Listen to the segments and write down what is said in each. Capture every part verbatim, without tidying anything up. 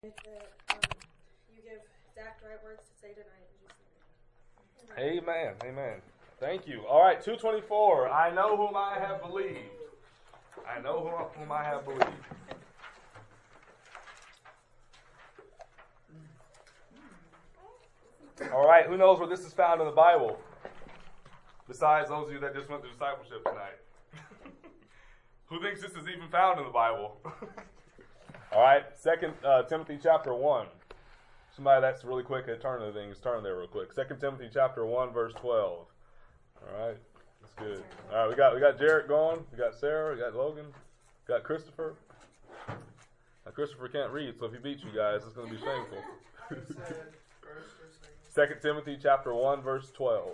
that um, you give Zach the right words to say tonight in Jesus' name. Amen. Amen. Thank you. All right, two twenty-four. I know whom I have believed. I know whom, whom I have believed. All right, who knows where this is found in the Bible? Besides those of you that just went through discipleship tonight. Who thinks this is even found in the Bible? All right, Second uh, Timothy chapter one. Somebody that's really quick at turning things, turn there real quick. Second Timothy chapter one, verse twelve. All right, that's good. All right, we got we got Jarrett going. We got Sarah. We got Logan. We got Christopher. Now, Christopher can't read, so if he beats you guys, it's going to be shameful. Second Timothy chapter one, verse twelve.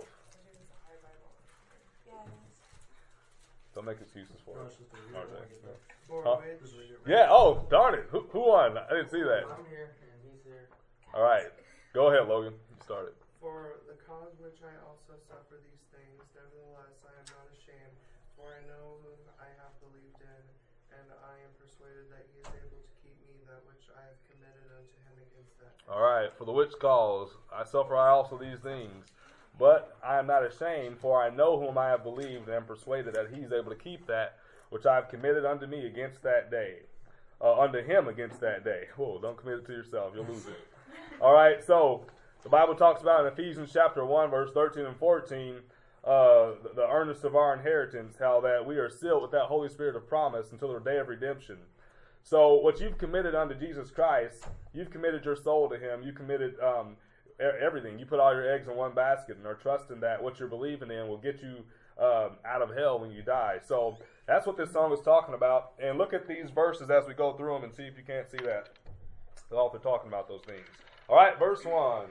Don't make excuses for it. Huh? Yeah, oh, darn it. Who, who won? I didn't see that. I'm here, and he's here. All right. Go ahead, Logan. You start it. For the cause which I also suffer these things, nevertheless I am not ashamed, for I know whom I have believed in, and I am persuaded that he is able to keep me that which I have committed unto him against that. All right. For the which cause I suffer I also these things, but I am not ashamed, for I know whom I have believed, and am persuaded that he is able to keep that which I have committed unto me against that day. Uh, unto him against that day. Whoa, don't commit it to yourself. You'll lose it. All right, so the Bible talks about in Ephesians chapter one, verse thirteen and fourteen, uh, the, the earnest of our inheritance, how that we are sealed with that Holy Spirit of promise until the day of redemption. So what you've committed unto Jesus Christ, you've committed your soul to him. You committed um, everything. You put all your eggs in one basket and are trusting that what you're believing in will get you um, out of hell when you die. So that's what this song is talking about. And look at these verses as we go through them and see if you can't see that. The author talking about those things. All right, verse one.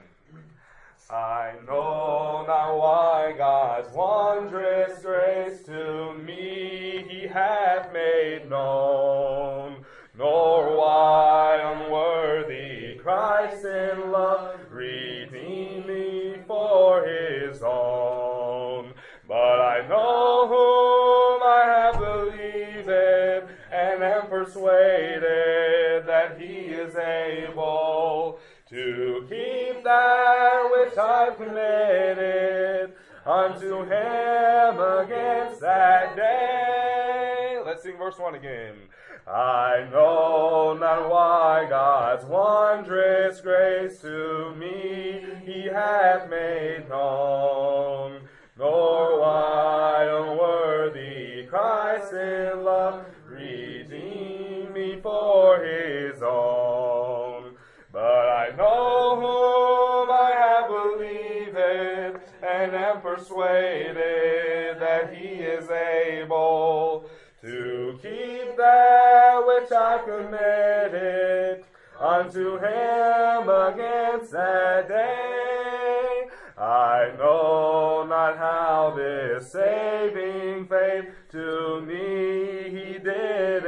I know not why God's wondrous grace to me he hath made known, nor why unworthy Christ in love redeemed me for his own. But I know whom I have believed, and am persuaded that he is able to keep that which I've committed unto him against that day. Let's sing verse one again. I know not why God's wondrous grace to me he hath made known, nor why unworthy Christ in love redeemed me for his own. But I know whom I have believed, and am persuaded that he is able to keep that which I committed unto him against that day. I know not how this saving faith to me he did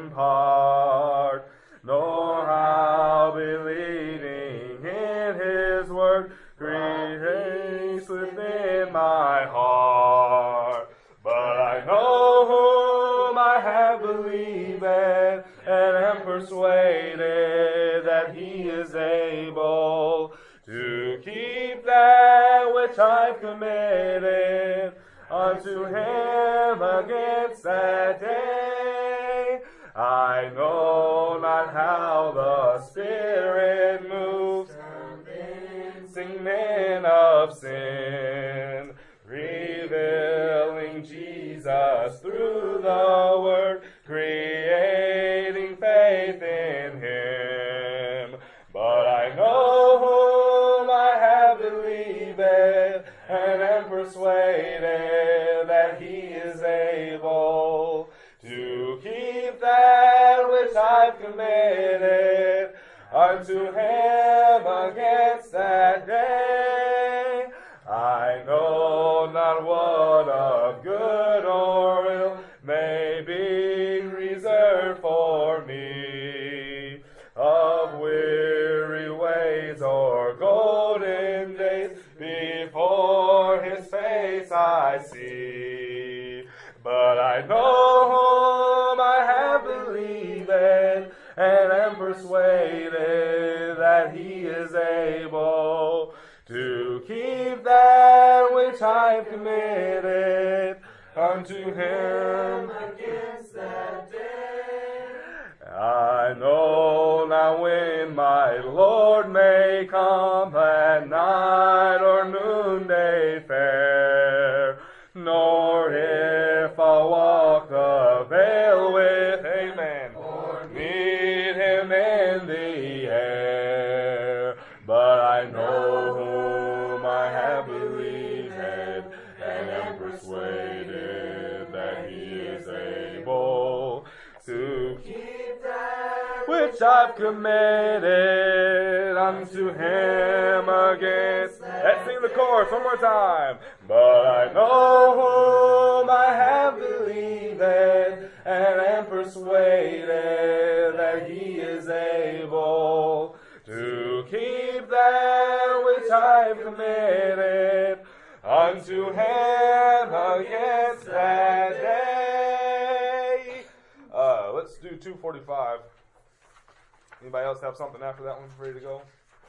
impart, nor how believing in his word grace within my heart. But I know whom I have believed, and am persuaded that he is able to keep that which I've committed unto him against that day. I know not how the Spirit moves, convincing men of sin, revealing Jesus through the Word, creating faith in him. But I know whom I have believed, and am persuaded that he is able to keep that which I've committed unto him against that day. I know not what of good or ill may be reserved for me, of weary ways or golden days before his face I see. But I know whom I have believed, and am persuaded that he is able to keep that which I've committed unto him against that day. I know now when my Lord may come at night or noonday fair, nor if I'll walk the vale with, amen, or meet him in the air. But I know whom I have believed and am persuaded that he is able to keep that which I've committed unto him against. Let's sing the chorus one more time. But I know whom I have believed and am persuaded that he is able to keep that which I've committed unto him against that day. Uh, let's do two forty-five. Anybody else have something after that one ready to go?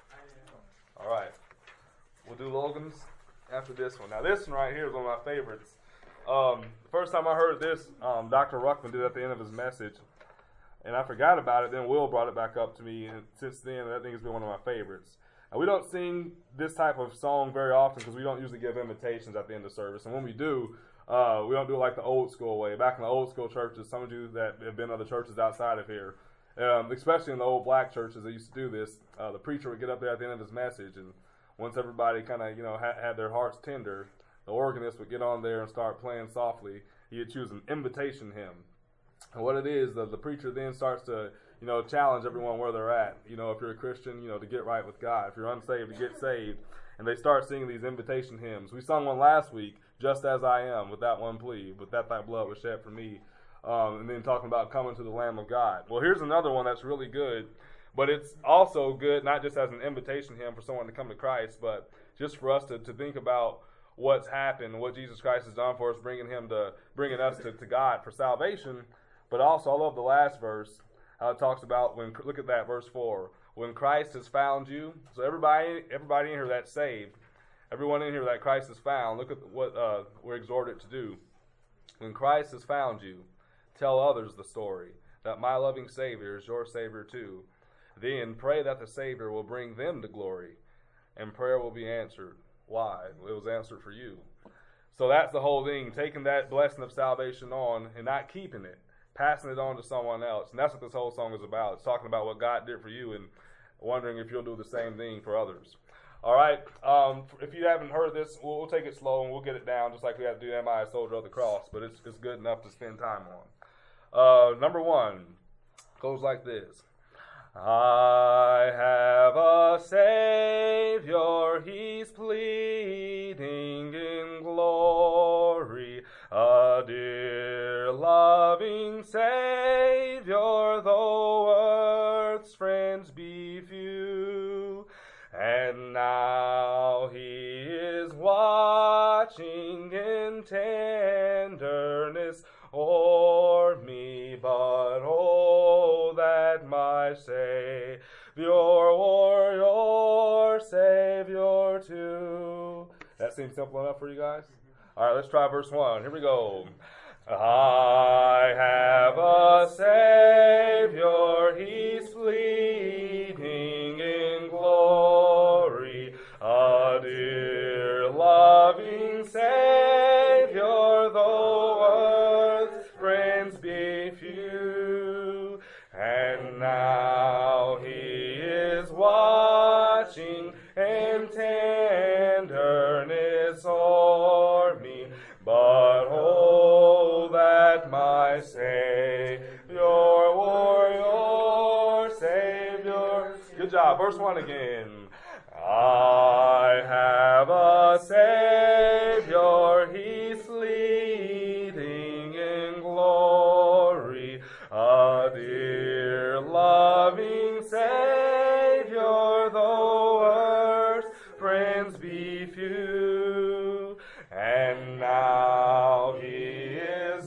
All right. We'll do Logan's after this one. Now, this one right here is one of my favorites. Um, the first time I heard this, um, Doctor Ruckman did it at the end of his message, and I forgot about it. Then Will brought it back up to me, and since then, that thing has been one of my favorites. Now, we don't sing this type of song very often because we don't usually give invitations at the end of service, and when we do, uh, we don't do it like the old school way. Back in the old school churches, some of you that have been other churches outside of here, um, especially in the old black churches that used to do this, uh, the preacher would get up there at the end of his message, and once everybody kind of, you know, had, had their hearts tender, the organist would get on there and start playing softly. He would choose an invitation hymn. And what it is, the, the preacher then starts to, you know, challenge everyone where they're at. You know, if you're a Christian, you know, to get right with God. If you're unsaved, to get saved. And they start singing these invitation hymns. We sung one last week, Just As I Am, with that one plea, but that thy blood was shed for me. Um, and then talking about coming to the Lamb of God. Well, here's another one that's really good. But it's also good, not just as an invitation hymn for someone to come to Christ, but just for us to, to think about what's happened, what Jesus Christ has done for us, bringing him to bringing us to, to God for salvation. But also, I love the last verse, how it talks about when. Look at that, verse four. When Christ has found you. So everybody, everybody in here that's saved, everyone in here that Christ has found. Look at what uh, we're exhorted to do. When Christ has found you, tell others the story that my loving Savior is your Savior too. Then pray that the Savior will bring them to glory, and prayer will be answered. Why? It was answered for you. So that's the whole thing, taking that blessing of salvation on and not keeping it, passing it on to someone else. And that's what this whole song is about. It's talking about what God did for you and wondering if you'll do the same thing for others. All right, um, if you haven't heard this, we'll, we'll take it slow and we'll get it down just like we had to do Am I a Soldier of the Cross, but it's, it's good enough to spend time on. Uh, number one goes like this. I have a Savior, he's pleading in glory, a dear loving Savior, though earth's friends be few. And now he is watching in tenderness o'er me, but oh, that my Savior or your Savior too. That seems simple enough for you guys? All right, let's try verse one. Here we go. I have a Savior, he's pleading in glory, a dear loving Savior, though earth's friends be few. And now he is watching in tenderness o'er me, but oh, that my Savior or your Savior. Good job. Verse one again. I have a Savior, he's leading in glory, a dear loving Savior, though earth's friends be few. And now he is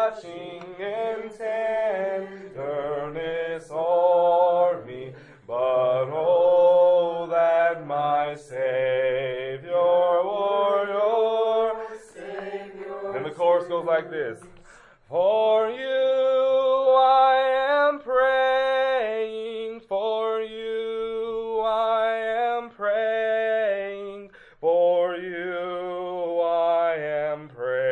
watching in tenderness o'er me, but But oh, that my Savior were your Savior. And the chorus goes like this. For you I am praying, for you I am praying, for you I am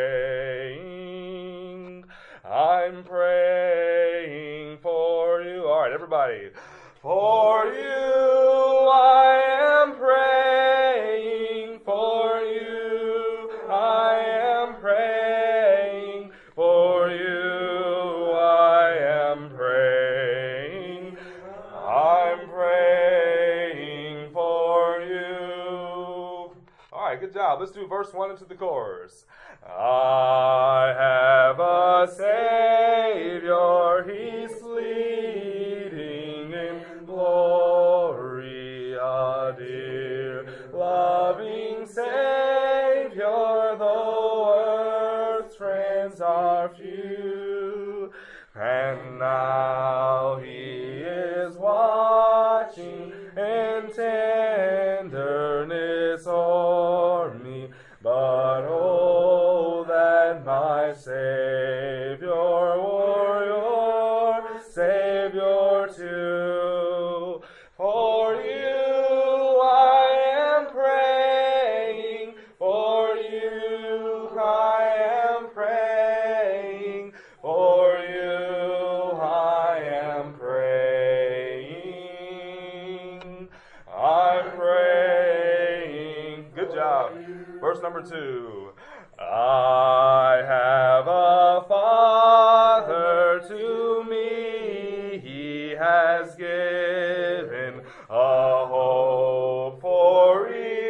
praying. I'm praying for you. All right, everybody. For you I am praying, for you I am praying, for you I am praying. I'm praying for you. All right, good job. Let's do verse one into the chorus. I have a Savior, He's leading in glory, a dear, loving Savior, though earth's friends are few. And now He is watching in tenderness o'er me, but oh, that my Savior were your Savior too. For you I am praying, for you I am praying, for you I am praying. I'm praying. Good job. Verse number two. I have a Father to me, He has given a hope for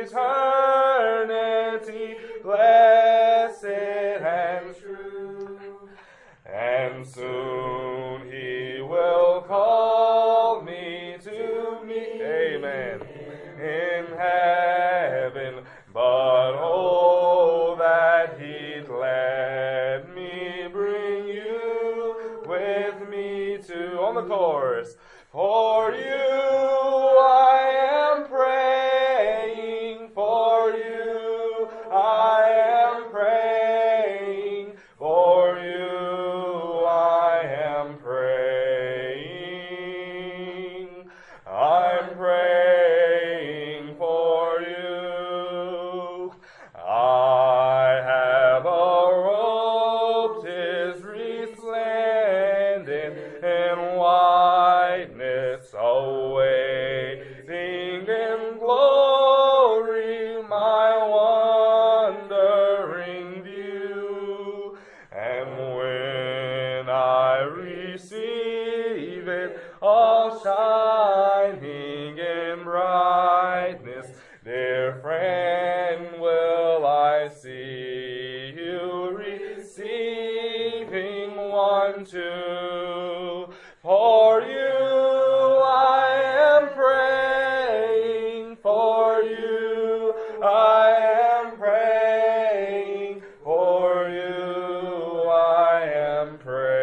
eternity, blessed and true. And soon He will call me to meet, amen, in heaven. But oh, that He'd let me bring you with me to, on the chorus. For you I am praying, for you I am praying, for you I am praying. I'm praying for you. I have a robe, 'tis resplendent in whiteness, awaiting in glory my wondering view. And when I receive it, all shining in brightness, dear friend, will I see you receiving one too. For you I am praying, for you I am praying, for you I am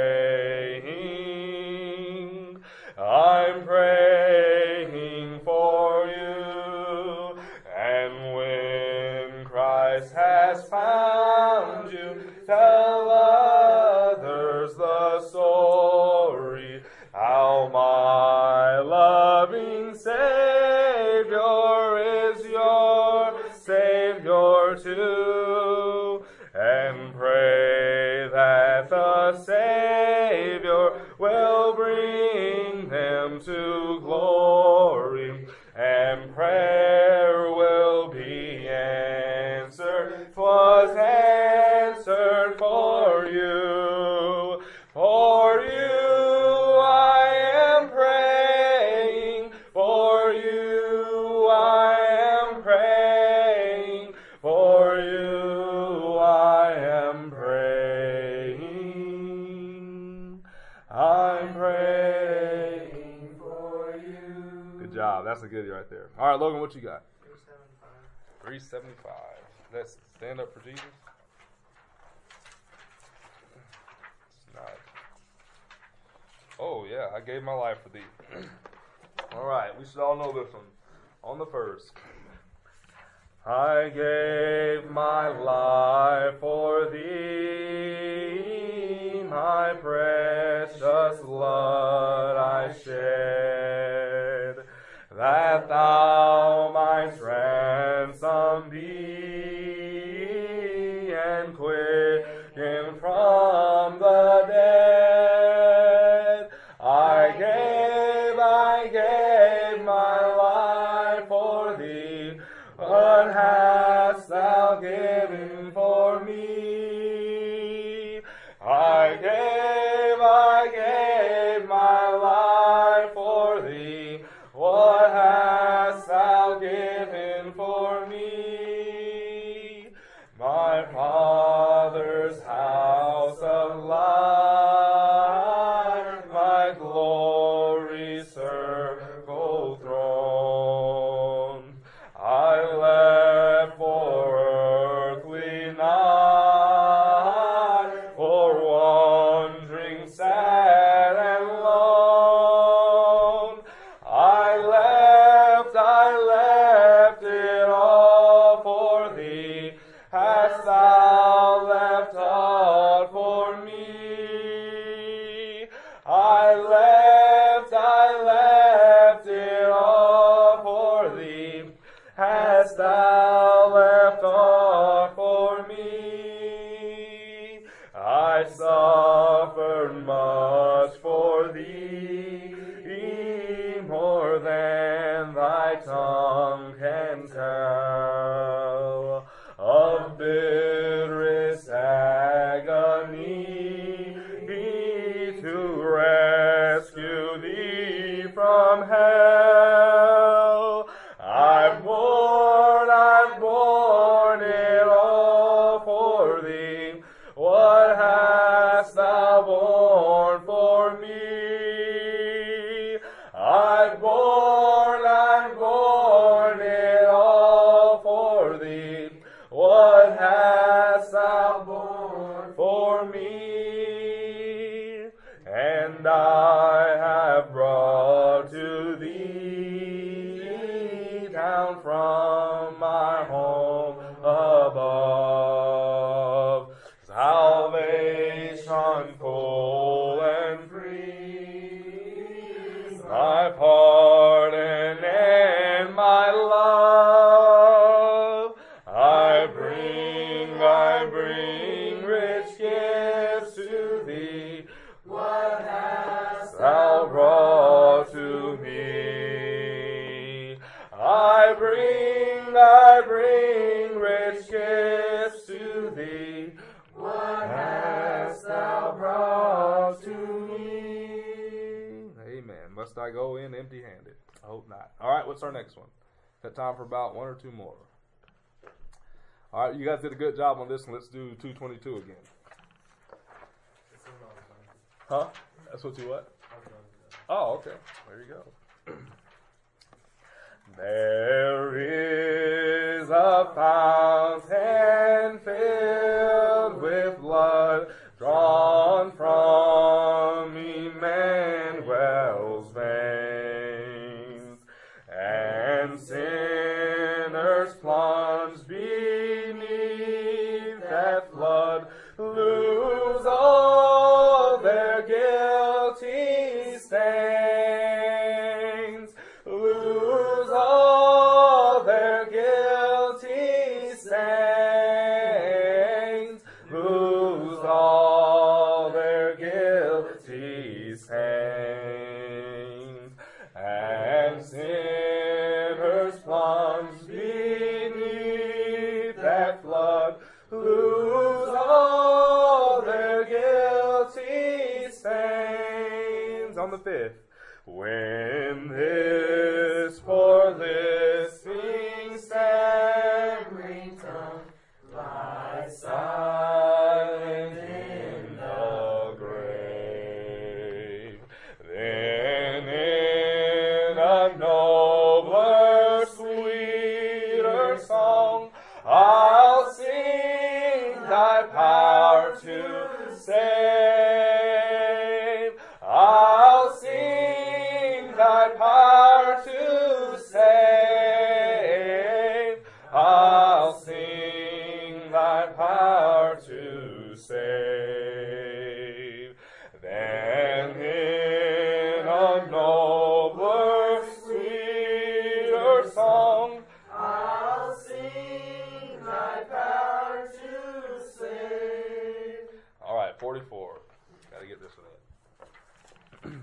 praying. I'm praying for you. And when Christ has found you, tell others the story, how my loving Savior is your Savior too. And pray that the Savior will bring them to glory, and prayer will be answered. 'Twas answered for you. For you I am praying, for you I am praying, for you I am praying. I'm praying for you. Good job. That's a goodie right there. All right, Logan, what you got? three seventy-five. three seventy-five. Let's stand up for Jesus. It's not. Oh, yeah, I gave my life for thee. All right, we should all know this one. On the first. I gave my life for thee, my precious blood I shed, that thou mightst ransom thee and quicken from the dead. I gave, I gave my life for thee. What hast thou given for me? I gave, I gave my life for thee. What hast thou given for me? My Father's house of life, my glory circle throne. I left for earthly night, for wandering sad and lone. I left, I left it all for thee. Hast thou left aught for me? I left, I left it all for thee. Hast thou left aught for me? I suffered much for thee, more than thy tongue can tell, of bitterest agony, to rescue thee from hell. I've borne, I've borne it all for thee. What hast thou borne for me? I've borne, I've borne it all for thee. What hast thou borne for me? And I have brought to thee down from my home above salvation full and free, my pardon and my love. I bring, I bring rich gifts to thee. What hast thou brought to me? I bring, I bring rich gifts to thee. What hast thou brought to me? Amen. Must I go in empty-handed? I hope not. All right, what's our next one? Got time for about one or two more. All right, you guys did a good job on this one. Let's do two twenty-two again. Huh? That's what you what? Oh, okay. There you go. There is a fountain filled with blood drawn from Emmanuel's veins, and sinners plunged beneath that flood lose all their guilty stains, lose all their guilty stains, lose all their guilty stains, and sinners plunged beneath that flood lose all their guilty stains. On the fifth. When this poor listening stammering tongue lies silent in the grave, then in a nobler, sweeter song I'll sing thy power to save. I'll sing forty-four. Got to get this one in.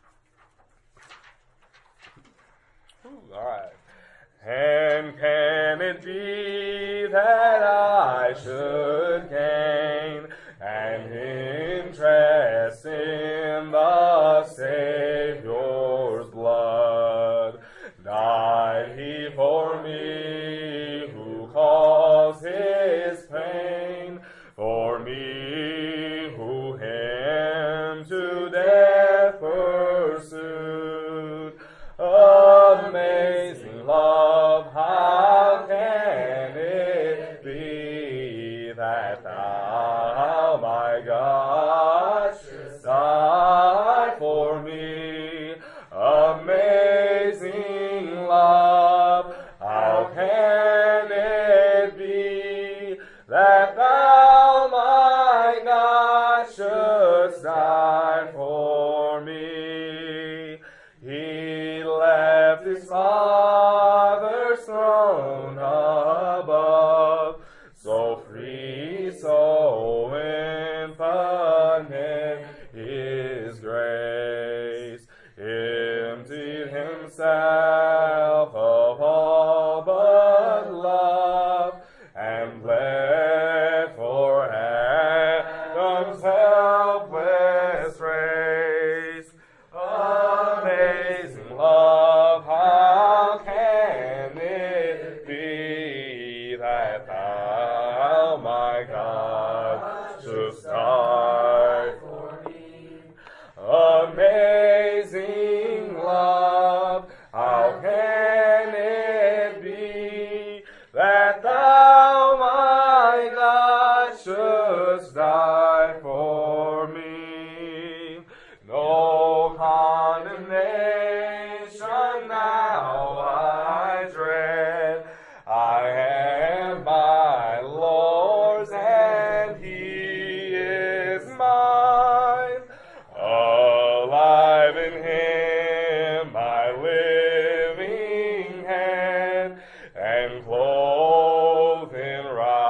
Ooh, all right. And can it be that I should gain an interest in the Savior's blood? Died he for me who caused his pain, for me who him to death pursued. Amazing love, how can it be that thou, my God, shouldst die for me? Amazing love, how can it be that thou, my God, shouldst die for me? He left his Father's throne above, so free, so infinite his grace, emptied himself of all but love, and bled for Adam's helpless race. Amazing love, how can it be that thou, my God, shouldst die for me? Amazing love, how can it be that thou, my God, shouldst die for me? No condemnation now I dread. I am my Lord's and he is mine. Alive in him, my living hand, and clothed in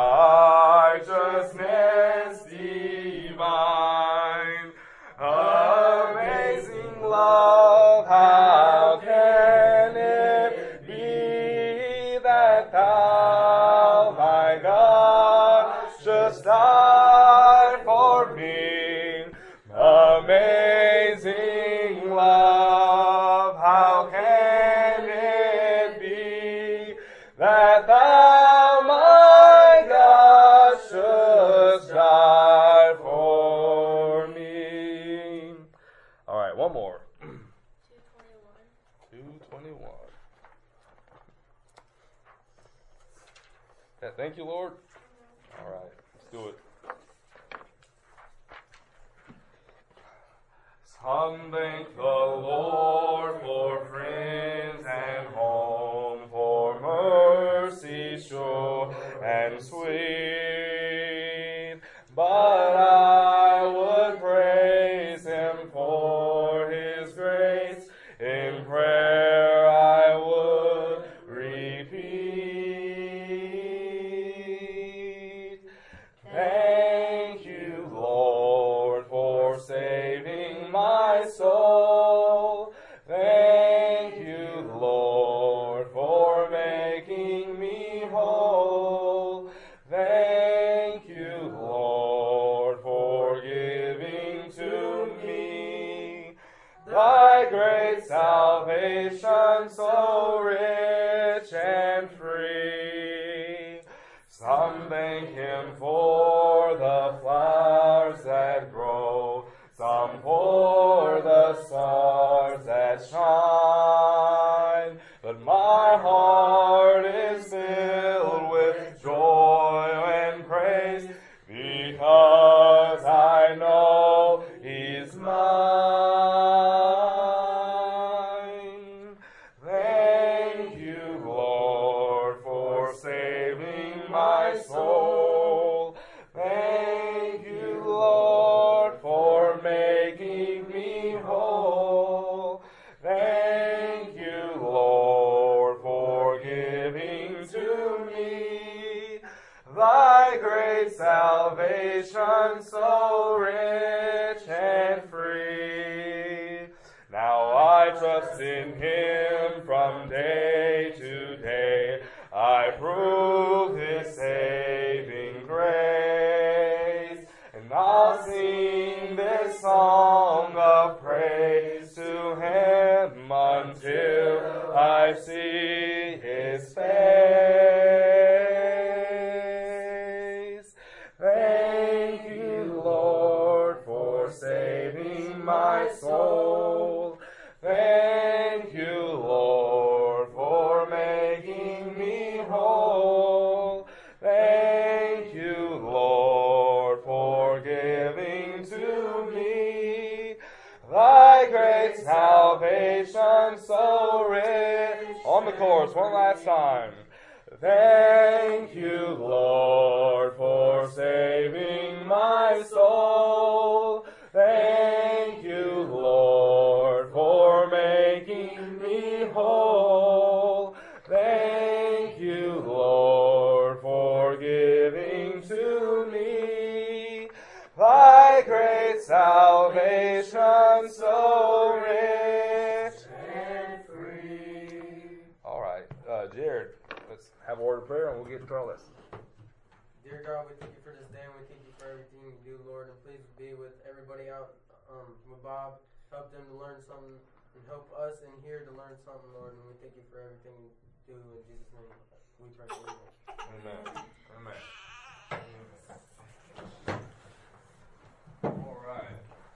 righteousness divine. Amazing love, how can it be that thou, my God, shouldst die for me? Amazing love, how can it be that thou, my God, shouldst die for me? All right, one more. two twenty-one. two twenty-one. Yeah, thank you, Lord. All right, let's do it. Some thank the Lord for friends and home, for mercy sure and sweet. But I would praise him for his grace. In prayer I would repeat. Thank you, Lord, for saving my soul. Thank you, Lord, for making me whole. Thank you, Lord, for giving to me thy great salvation so rich and free. Some thank him for the flowers that grow, some for the stars that shine, but my heart is filled with joy and praise, because I know he's mine. Thank you, Lord, for saving my soul. Thank you, Lord, for making me whole. Thank you, Lord, for giving to me thy great salvation so rich from day to day I prove His saving grace, and I'll sing this song of praise to Him until I see His face. Thank you, Lord, for saving my soul. Thank you, Lord, for making me whole. Thank you, Lord, for giving to me thy great salvation so rich. On the chorus, one last time. Thank you, Lord, for saving my soul. Thank you, Lord, for making me whole. Thank you, Lord, for giving to me thy great salvation so rich and free. All right, uh, Jared, let's have a word of prayer and we'll get into our lesson. Dear God, we thank you for this day and we thank you for everything you do, Lord. And please be with everybody out um, with Bob. Help them to learn something and help us in here to learn something, Lord. And we thank you for everything you do. In Jesus' name, we pray. Amen. Amen. All right.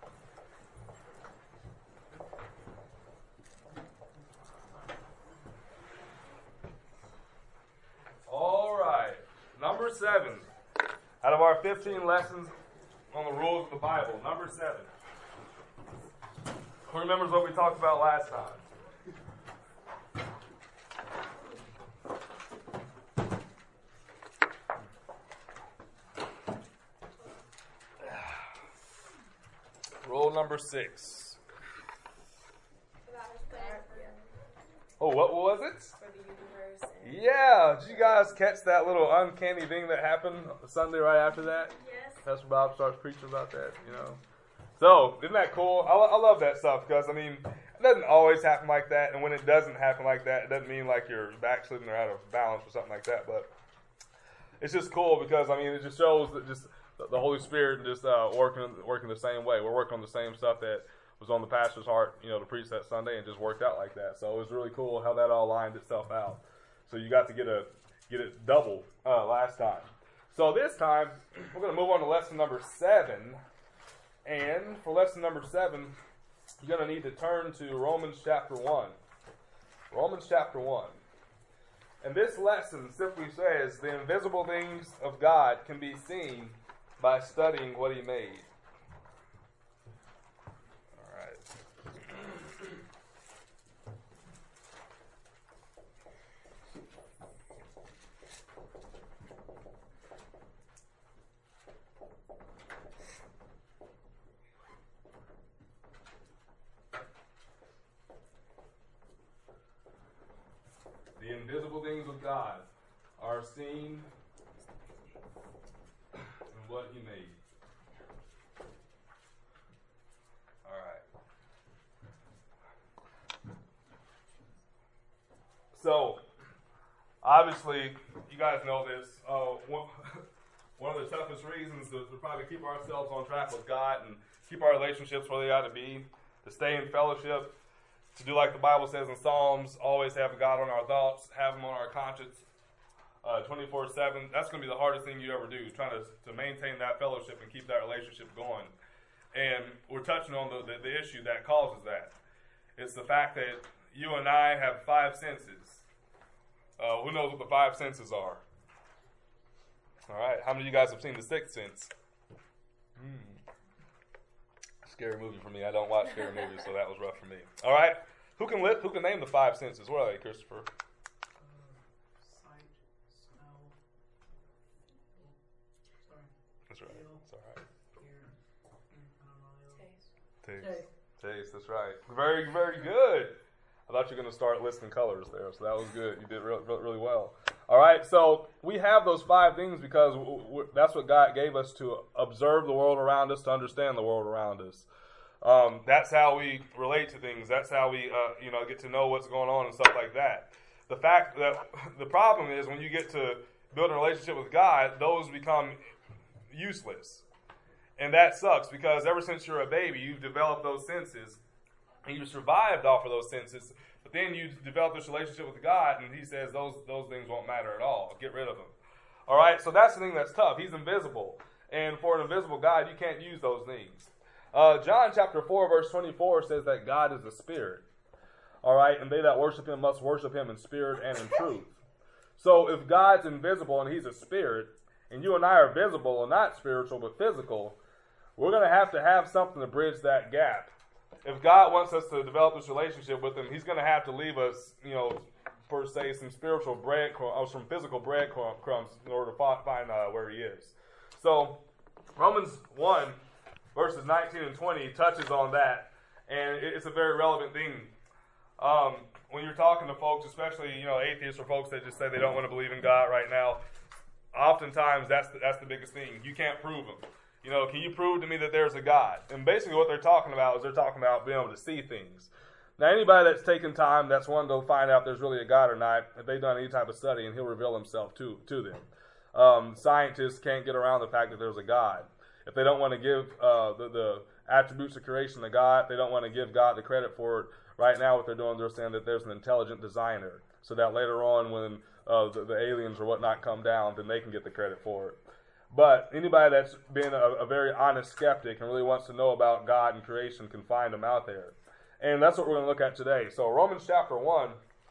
All right. Number seven. Out of our fifteen lessons on the rules of the Bible, number seven. Who remembers what we talked about last time? Rule number six. Oh, what was it? For the universe. And Yeah, did you guys catch that little uncanny thing that happened Sunday right after that? yes. Pastor Bob starts preaching about that, you know. So, isn't that cool? I, lo- I love that stuff because, I mean, it doesn't always happen like that. And when it doesn't happen like that, it doesn't mean like you're backsliding or out of balance or something like that. But it's just cool because, I mean, it just shows that just the the Holy Spirit just uh, working working the same way. We're working on the same stuff that was on the pastor's heart, you know, to preach that Sunday, and just worked out like that. So it was really cool how that all lined itself out. So you got to get a get it double uh, last time. So this time we're going to move on to lesson number seven, and for lesson number seven, you're going to need to turn to Romans chapter one. Romans chapter one. And this lesson simply says the invisible things of God can be seen by studying what He made. All right. The invisible things of God are seen in what He made. All right. So, obviously, you guys know this. Uh, one, one of the toughest reasons to, to probably keep ourselves on track with God and keep our relationships where they ought to be, to stay in fellowship, to do like the Bible says in Psalms, always have God on our thoughts, have Him on our conscience, uh, twenty-four seven. That's going to be the hardest thing you ever do, trying to, to maintain that fellowship and keep that relationship going. And we're touching on the, the, the issue that causes that. It's the fact that you and I have five senses. Uh, who knows what the five senses are? All right. How many of you guys have seen The Sixth Sense? Hmm. Scary movie for me. I don't watch scary movies, so that was rough for me. All right. Who can li- Who can name the five senses? What are they, Christopher? Uh, sight, smell, sorry, That's right. That's all right. hear, mm, I don't know the other. Taste. Taste. Taste. That's right. Very, very good. I thought you were going to start listing colors there, so that was good. You did re- re- really well. All right, so we have those five things because w- w- that's what God gave us to observe the world around us, to understand the world around us. Um, that's how we relate to things. That's how we, uh, you know, get to know what's going on and stuff like that. The fact that the problem is when you get to build a relationship with God, those become useless. And that sucks because ever since you're a baby, you've developed those senses and you've survived off of those senses. But then you develop this relationship with God and he says those, those things won't matter at all. Get rid of them. All right, so that's the thing that's tough. He's invisible. And for an invisible God, you can't use those things. Uh, John chapter four, verse twenty-four says that God is a spirit. All right, and they that worship him must worship him in spirit and in truth. So if God's invisible and he's a spirit, and you and I are visible and not spiritual but physical, we're going to have to have something to bridge that gap. If God wants us to develop this relationship with him, he's going to have to leave us, you know, per se, some spiritual breadcrumbs, or some physical breadcrumbs in order to find uh, where he is. So Romans one, verses nineteen and twenty touches on that, and it's a very relevant thing. Um, when you're talking to folks, especially, you know, atheists or folks that just say they don't want to believe in God right now, oftentimes that's the, that's the biggest thing. You can't prove them. You know, can you prove to me that there's a God? And basically what they're talking about is they're talking about being able to see things. Now, anybody that's taken time, that's wanted to find out if there's really a God or not, if they've done any type of study, and he'll reveal himself to, to them. Um, scientists can't get around the fact that there's a God. If they don't want to give uh, the, the attributes of creation to God, they don't want to give God the credit for it. Right now what they're doing, they're saying that there's an intelligent designer, so that later on when uh, the, the aliens or whatnot come down, then they can get the credit for it. But anybody that's been a, a very honest skeptic and really wants to know about God and creation can find them out there. And that's what we're going to look at today. So Romans chapter one,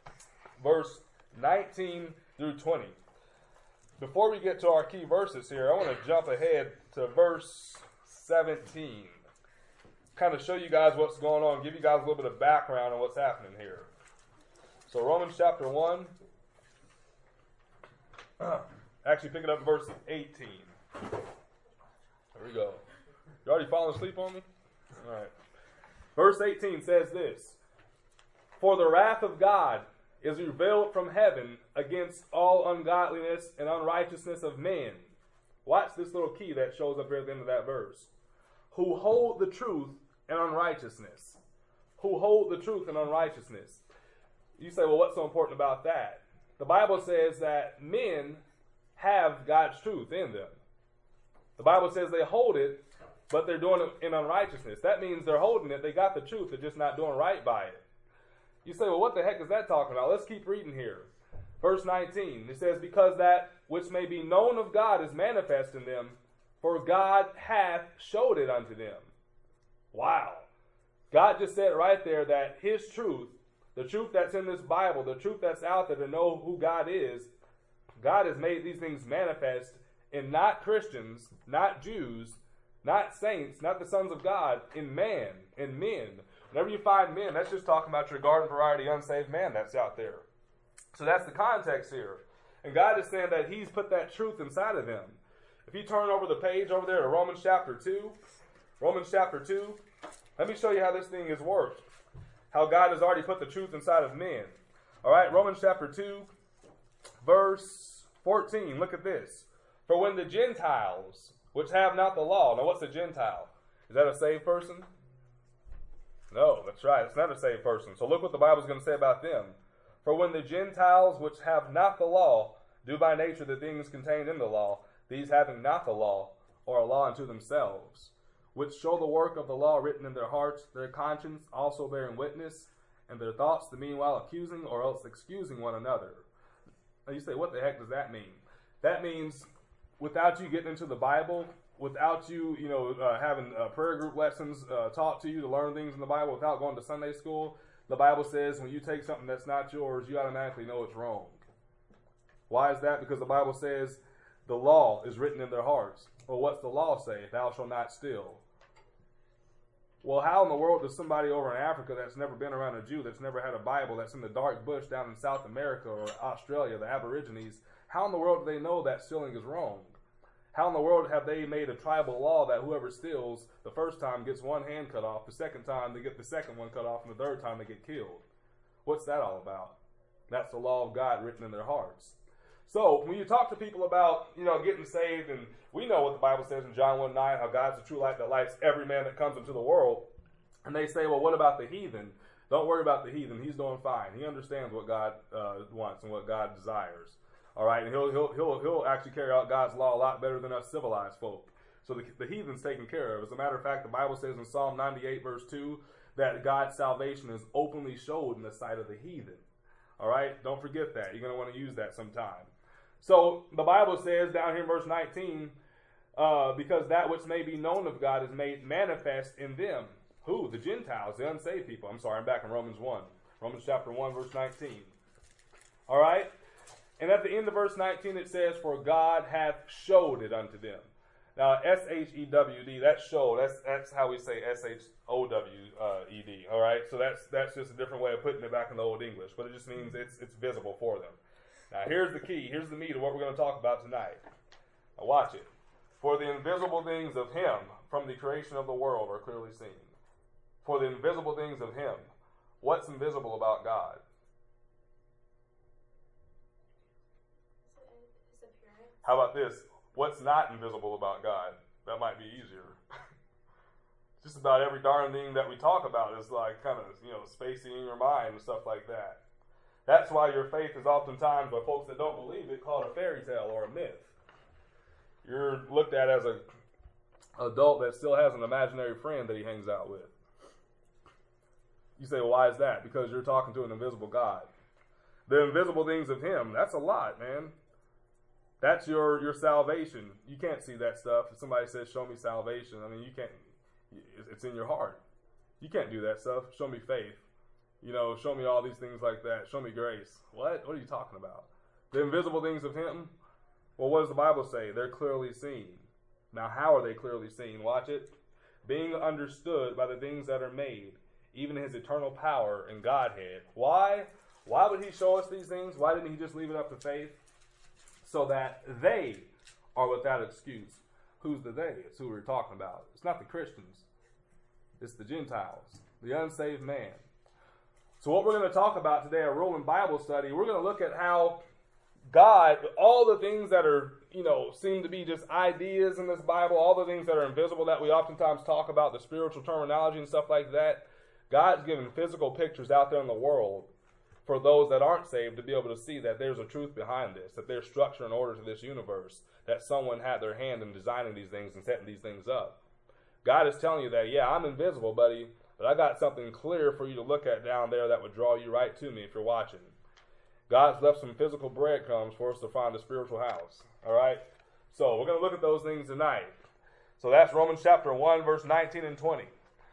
verse nineteen through twenty. Before we get to our key verses here, I want to jump ahead to verse seventeen. Kind of show you guys what's going on, give you guys a little bit of background on what's happening here. So Romans chapter one, actually pick it up in verse eighteen. There we go. You already falling asleep on me? All right. Verse eighteen says this: For the wrath of God is revealed from heaven against all ungodliness and unrighteousness of men. Watch this little key that shows up here at the end of that verse. Who hold the truth and unrighteousness. Who hold the truth and unrighteousness. You say, well, what's so important about that? The Bible says that men have God's truth in them. The Bible says they hold it, but they're doing it in unrighteousness. That means they're holding it, they got the truth, they're just not doing right by it. You say, well, what the heck is that talking about? Let's keep reading here. Verse nineteen, it says, because that which may be known of God is manifest in them, for God hath showed it unto them. Wow. God just said right there that his truth, the truth that's in this Bible, the truth that's out there to know who God is, God has made these things manifest in not Christians, not Jews, not saints, not the sons of God, in man, in men. Whenever you find men, that's just talking about your garden variety unsaved man that's out there. So that's the context here. And God is saying that he's put that truth inside of them. If you turn over the page over there to Romans chapter two, Romans chapter two, let me show you how this thing is worked. How God has already put the truth inside of men. All right, Romans chapter two, verse fourteen. Look at this. For when the Gentiles, which have not the law. Now what's a Gentile? Is that a saved person? No, that's right. It's not a saved person. So look what the Bible's going to say about them. For when the Gentiles, which have not the law, do by nature the things contained in the law, these having not the law, are a law unto themselves, which show the work of the law written in their hearts, their conscience also bearing witness, and their thoughts the meanwhile accusing or else excusing one another. Now you say, what the heck does that mean? That means without you getting into the Bible, without you, you know, uh, having uh, prayer group lessons uh, taught to you to learn things in the Bible, without going to Sunday school, the Bible says when you take something that's not yours, you automatically know it's wrong. Why is that? Because the Bible says the law is written in their hearts. Well, what's the law say? Thou shalt not steal. Well, how in the world does somebody over in Africa that's never been around a Jew, that's never had a Bible, that's in the dark bush down in South America or Australia, the Aborigines, how in the world do they know that stealing is wrong? How in the world have they made a tribal law that whoever steals the first time gets one hand cut off, the second time they get the second one cut off, and the third time they get killed? What's that all about? That's the law of God written in their hearts. So when you talk to people about, you know, getting saved, and we know what the Bible says in John one nine, how God's the true light that lights every man that comes into the world. And they say, well, what about the heathen? Don't worry about the heathen. He's doing fine. He understands what God uh, wants and what God desires. All right, and he'll he'll he'll he'll actually carry out God's law a lot better than us civilized folk. So the, the heathen's taken care of. As a matter of fact, the Bible says in Psalm ninety-eight, verse two, that God's salvation is openly showed in the sight of the heathen. All right, don't forget that. You're going to want to use that sometime. So the Bible says down here in verse nineteen, uh, because that which may be known of God is made manifest in them. Who? The Gentiles, the unsaved people. I'm sorry, I'm back in Romans one. Romans chapter one, verse nineteen. All right? And at the end of verse nineteen it says, for God hath showed it unto them. Now, S H E W D, that's show. That's that's how we say S H O W E D. All right? So that's that's just a different way of putting it back in the Old English. But it just means it's it's visible for them. Now, here's the key. Here's the meat of what we're going to talk about tonight. Now, watch it. For the invisible things of him from the creation of the world are clearly seen. For the invisible things of him. What's invisible about God? How about this? What's not invisible about God? That might be easier. Just about every darn thing that we talk about is like kind of, you know, spacey in your mind and stuff like that. That's why your faith is oftentimes, by folks that don't believe it, called a fairy tale or a myth. You're looked at as a adult that still has an imaginary friend that he hangs out with. You say, well, why is that? Because you're talking to an invisible God. The invisible things of him, that's a lot, man. That's your, your salvation. You can't see that stuff. If somebody says, show me salvation, I mean, you can't, it's in your heart. You can't do that stuff. Show me faith. You know, show me all these things like that. Show me grace. What? What are you talking about? The invisible things of him? Well, what does the Bible say? They're clearly seen. Now, how are they clearly seen? Watch it. Being understood by the things that are made, even his eternal power and Godhead. Why? Why would he show us these things? Why didn't he just leave it up to faith? So that they are without excuse. Who's the they? It's who we're talking about. It's not the Christians. It's the Gentiles, the unsaved man. So what we're going to talk about today, a Roman Bible study, we're going to look at how God, all the things that are, you know, seem to be just ideas in this Bible, all the things that are invisible that we oftentimes talk about, the spiritual terminology and stuff like that, God's given physical pictures out there in the world for those that aren't saved to be able to see that there's a truth behind this, that there's structure and order to this universe, that someone had their hand in designing these things and setting these things up. God is telling you that, yeah, I'm invisible, buddy, but I got something clear for you to look at down there that would draw you right to me if you're watching. God's left some physical breadcrumbs for us to find a spiritual house. All right? So we're going to look at those things tonight. So that's Romans chapter one, verse nineteen and twenty.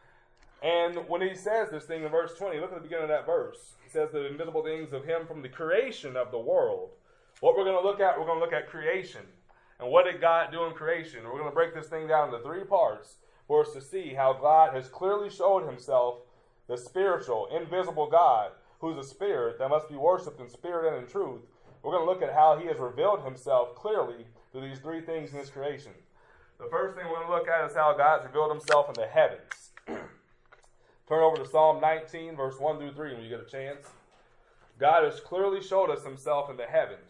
And when he says this thing in verse twenty, look at the beginning of that verse. He says the invisible things of him from the creation of the world. What we're going to look at, we're going to look at creation. And what did God do in creation? We're going to break this thing down into three parts for us to see how God has clearly showed himself, the spiritual, invisible God, who's a spirit that must be worshipped in spirit and in truth. We're going to look at how he has revealed himself clearly through these three things in his creation. The first thing we're going to look at is how God's revealed himself in the heavens. Turn over to Psalm nineteen, verse one through three when you get a chance. God has clearly showed us himself in the heavens.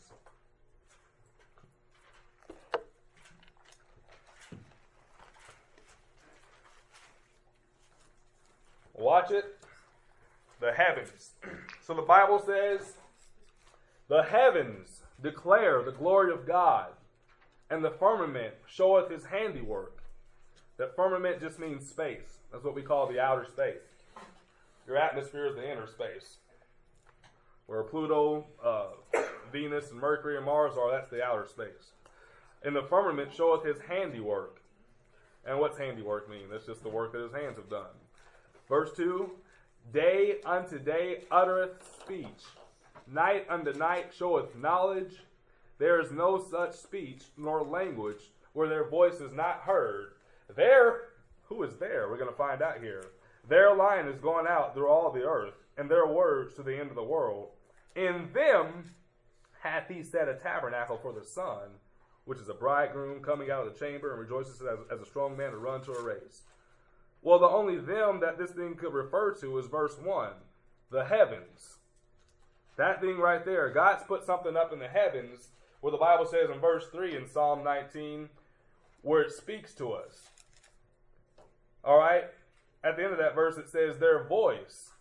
Watch it. The heavens. So the Bible says, the heavens declare the glory of God, and the firmament showeth his handiwork. That firmament just means space. That's what we call the outer space. Your atmosphere is the inner space. Where Pluto, uh, Venus, and Mercury, and Mars are, that's the outer space. And the firmament showeth his handiwork. And what's handiwork mean? That's just the work that his hands have done. Verse two, day unto day uttereth speech. Night unto night showeth knowledge. There is no such speech nor language where their voice is not heard. There, who is there? We're going to find out here. Their line is going out through all the earth, and their words to the end of the world. In them hath he set a tabernacle for the sun, which is a bridegroom coming out of the chamber and rejoices as, as a strong man to run to a race. Well, the only them that this thing could refer to is verse one, the heavens. That thing right there, God's put something up in the heavens where the Bible says in verse three in Psalm nineteen, where it speaks to us. All right? at the end of that verse, it says their voice.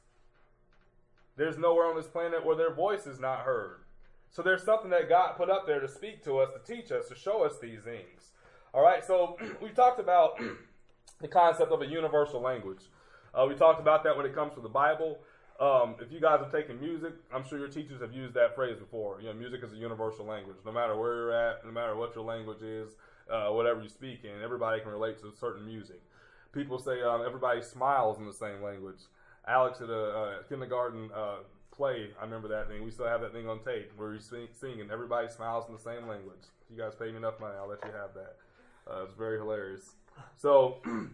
There's nowhere on this planet where their voice is not heard. So there's something that God put up there to speak to us, to teach us, to show us these things. All right, so we talked about the concept of a universal language. Uh, we talked about that when it comes to the Bible. Um, if you guys have taken music, I'm sure your teachers have used that phrase before. You know, music is a universal language. No matter where you're at, no matter what your language is, uh, whatever you speak in, everybody can relate to certain music. People say um, everybody smiles in the same language. Alex at a uh, kindergarten uh, play, I remember that thing. We still have that thing on tape where he's sing, singing. Everybody smiles in the same language. If you guys pay me enough money, I'll let you have that. Uh, it's very hilarious. So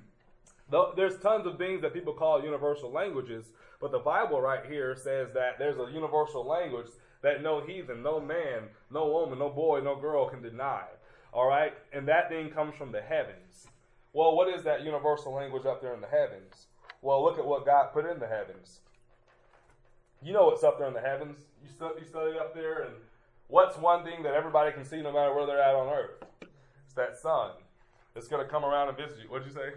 there's tons of things that people call universal languages, but the Bible right here says that there's a universal language that no heathen, no man, no woman, no boy, no girl can deny. All right? And that thing comes from the heavens. Well, what is that universal language up there in the heavens? Well, look at what God put in the heavens. You know what's up there in the heavens. You, stu- you study up there, and what's one thing that everybody can see no matter where they're at on earth? It's that sun. It's going to come around and visit you. What'd you say?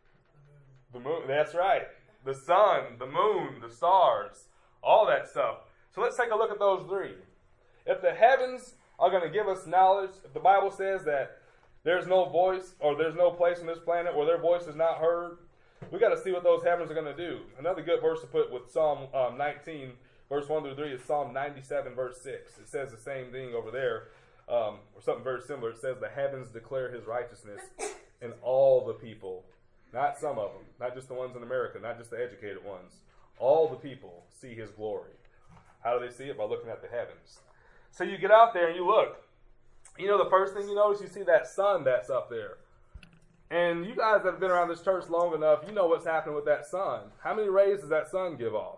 The moon. That's right. The sun, the moon, the stars, all that stuff. So let's take a look at those three. If the heavens are going to give us knowledge, if the Bible says that there's no voice or there's no place on this planet where their voice is not heard, we got to see what those heavens are going to do. Another good verse to put with Psalm um, nineteen, verse one through three is Psalm ninety-seven, verse six. It says the same thing over there, um, or something very similar. It says the heavens declare his righteousness, and all the people, not some of them, not just the ones in America, not just the educated ones, all the people see his glory. How do they see it? By looking at the heavens. So you get out there and you look. You know, the first thing you notice, you see that sun that's up there. And you guys that have been around this church long enough, you know what's happening with that sun. How many rays does that sun give off?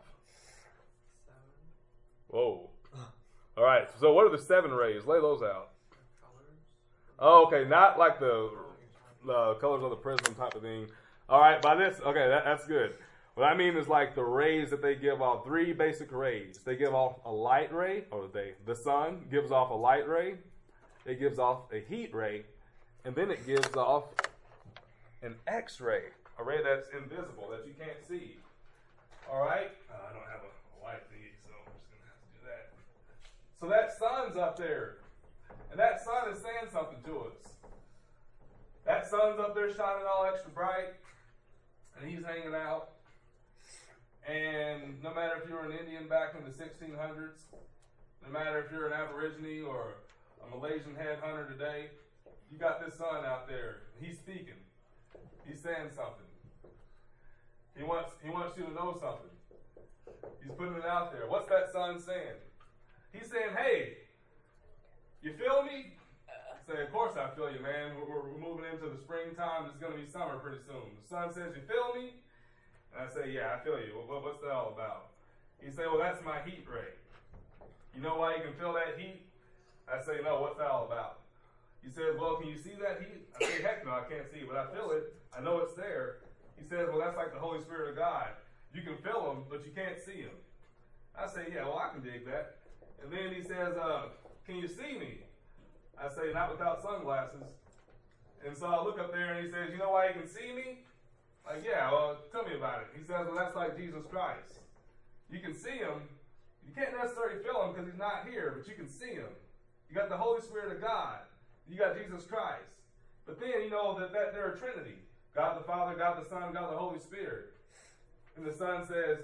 Whoa. All right, so what are the seven rays? Lay those out. Oh, okay, not like the uh, colors of the prism type of thing. All right, by this, okay, that, that's good. What I mean is like the rays that they give off, three basic rays. They give off a light ray, or they, the sun gives off a light ray. It gives off a heat ray, and then it gives off an X-ray, a ray that's invisible, that you can't see. All right? Uh, I don't have a, a light thingy, so I'm just going to have to do that. So that sun's up there, and that sun is saying something to us. That sun's up there shining all extra bright, and he's hanging out. And no matter if you're an Indian back in the sixteen hundreds, no matter if you're an Aborigine or a Malaysian headhunter today, you got this sun out there. He's speaking. He's saying something. He wants he wants you to know something. He's putting it out there. What's that sun saying? He's saying, hey, you feel me? I say, of course I feel you, man. We're, we're moving into the springtime. It's going to be summer pretty soon. The sun says, you feel me? And I say, yeah, I feel you. What, what's that all about? He say, well, that's my heat ray. You know why you can feel that heat? I say, no, what's that all about? He says, well, can you see that heat? I say, heck no, I can't see it, but I feel it. I know it's there. He says, well, that's like the Holy Spirit of God. You can feel him, but you can't see him. I say, yeah, well, I can dig that. And then he says, uh, can you see me? I say, not without sunglasses. And so I look up there and he says, you know why you can see me? Like, yeah, well, tell me about it. He says, well, that's like Jesus Christ. You can see him. You can't necessarily feel him because he's not here, but you can see him. You got the Holy Spirit of God. You got Jesus Christ. But then you know that, that they're a Trinity. God the Father, God the Son, God the Holy Spirit. And the Son says,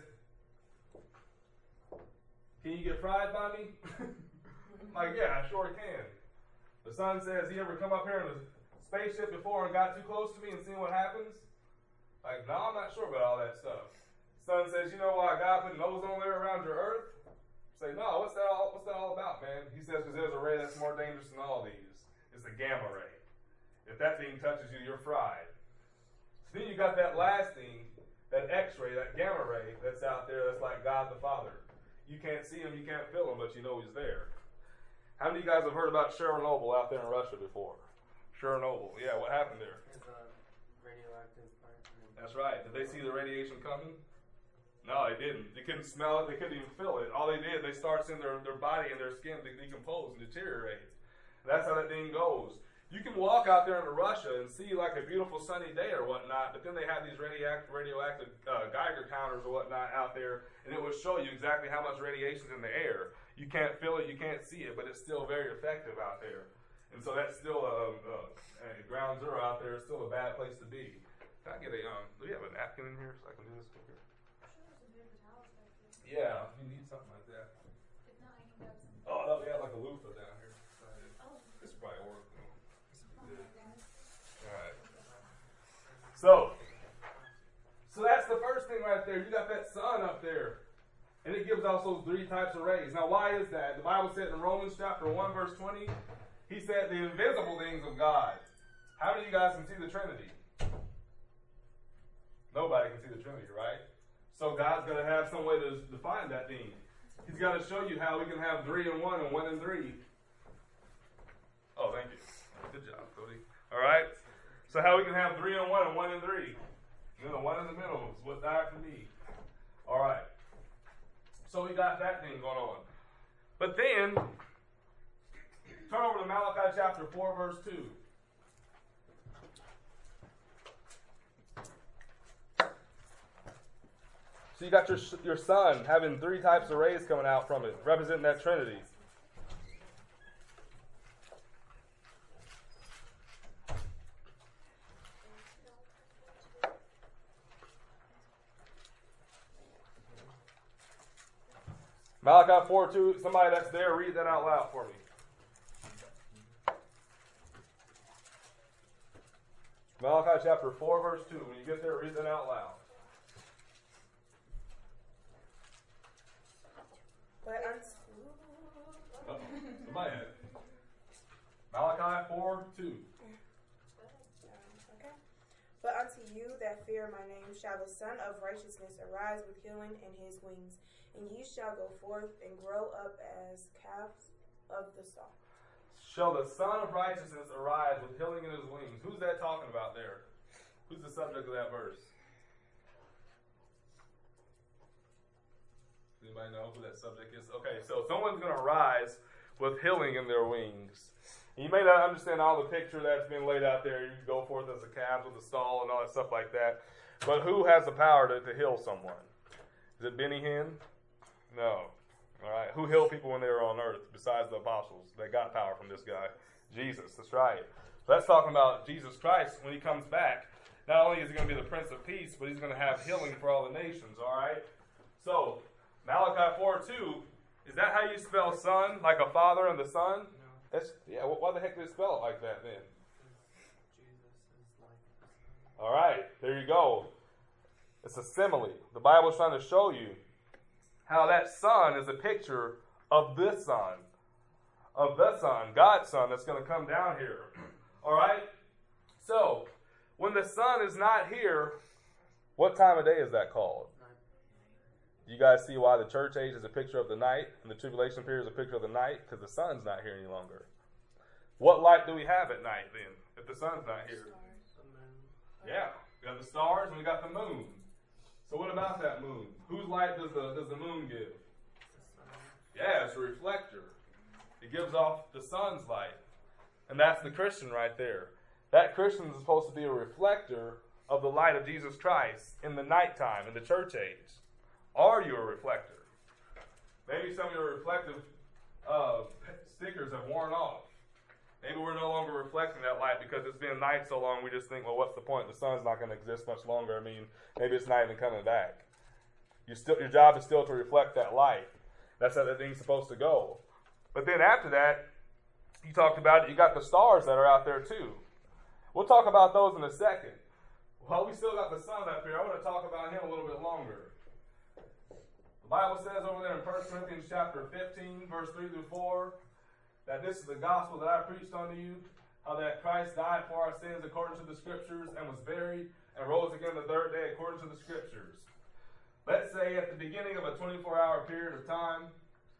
can you get fried by me? I'm like, yeah, I sure can. The Son says, he ever come up here in a spaceship before and got too close to me and seen what happens? Like, no, I'm not sure about all that stuff. The Son says, you know why God put an ozone layer around your earth? Say, no, what's that all, what's that all about, man? He says, because there's a ray that's more dangerous than all these. It's the gamma ray. If that thing touches you, you're fried. So then you got that last thing, that X-ray, that gamma ray that's out there that's like God the Father. You can't see him, you can't feel him, but you know he's there. How many of you guys have heard about Chernobyl out there in Russia before? Chernobyl, yeah, what happened there? It's a radioactive plant. That's right. Did they see the radiation coming? No, they didn't. They couldn't smell it. They couldn't even feel it. All they did, they starts in their, their body and their skin to decompose and deteriorate. That's how that thing goes. You can walk out there into Russia and see like a beautiful sunny day or whatnot, but then they have these radioactive, radioactive uh, Geiger counters or whatnot out there, and it will show you exactly how much radiation is in the air. You can't feel it, you can't see it, but it's still very effective out there. And so that's still a, a, a ground zero out there. It's still a bad place to be. Can I get a, um, do we have a napkin in here so I can do this quicker? Yeah, if you need something like that. If not, I can grab some. Oh, no, we have like a loofah down here. Oh. This will probably work. Alright. So, so that's the first thing right there. You got that sun up there. And it gives also three types of rays. Now, why is that? The Bible said in Romans chapter one, verse twenty, he said the invisible things of God. How many of you guys can see the Trinity? Nobody can see the Trinity, right? So God's going to have some way to define that thing. He's got to show you how we can have three and one and one and three. Oh, thank you. Good job, Cody. All right. So how we can have three and one and one and three. You know, the one in the middle is what died for me. All right. So we got that thing going on. But then, turn over to Malachi chapter four, verse two. So you got your, your sun having three types of rays coming out from it, representing that Trinity. Malachi four two, somebody that's there, read that out loud for me. Malachi chapter four, verse two. When you get there, read that out loud. But unto Uh-oh. Somebody had it. Malachi four two. okay. But unto you that fear my name shall the Son of Righteousness arise with healing in his wings, and ye shall go forth and grow up as calves of the stalk. Shall the Son of Righteousness arise with healing in his wings? Who's that talking about there? Who's the subject of that verse? Anybody know who that subject is? Okay, so someone's going to rise with healing in their wings. You may not understand all the picture that's been laid out there. You can go forth as a calf with a stall and all that stuff like that. But who has the power to, to heal someone? Is it Benny Hinn? No. All right. Who healed people when they were on earth besides the apostles? They got power from this guy. Jesus. That's right. So that's talking about Jesus Christ when he comes back. Not only is he going to be the Prince of Peace, but he's going to have healing for all the nations. All right. So Malachi four two, is that how you spell son? Like a father and the son? No. That's, yeah, why the heck did it spell it like that then? Jesus is like the Son. All right, there you go. It's a simile. The Bible's trying to show you how that son is a picture of this son, of the son, God's son that's going to come down here. All right? So, when the sun is not here, what time of day is that called? You guys see why the church age is a picture of the night and the tribulation period is a picture of the night? Because the sun's not here any longer. What light do we have at night then if the sun's not here? The moon. Yeah, we got the stars and we got the moon. So what about that moon? Whose light does the does the moon give? The sun. Yeah, it's a reflector. It gives off the sun's light. And that's the Christian right there. That Christian is supposed to be a reflector of the light of Jesus Christ in the nighttime, in the church age. Are you a reflector? Maybe some of your reflective uh, stickers have worn off. Maybe we're no longer reflecting that light because it's been night so long we just think, well, what's the point? The sun's not going to exist much longer. I mean, maybe it's not even coming back. You still, your job is still to reflect that light. That's how the thing's supposed to go. But then after that, you talked about it, you got the stars that are out there too. We'll talk about those in a second. While we still got the sun up here, I want to talk about him a little bit longer. The Bible says over there in First Corinthians chapter fifteen, verse three through four, that this is the gospel that I preached unto you, how that Christ died for our sins according to the Scriptures and was buried and rose again the third day according to the Scriptures. Let's say at the beginning of a twenty-four hour period of time,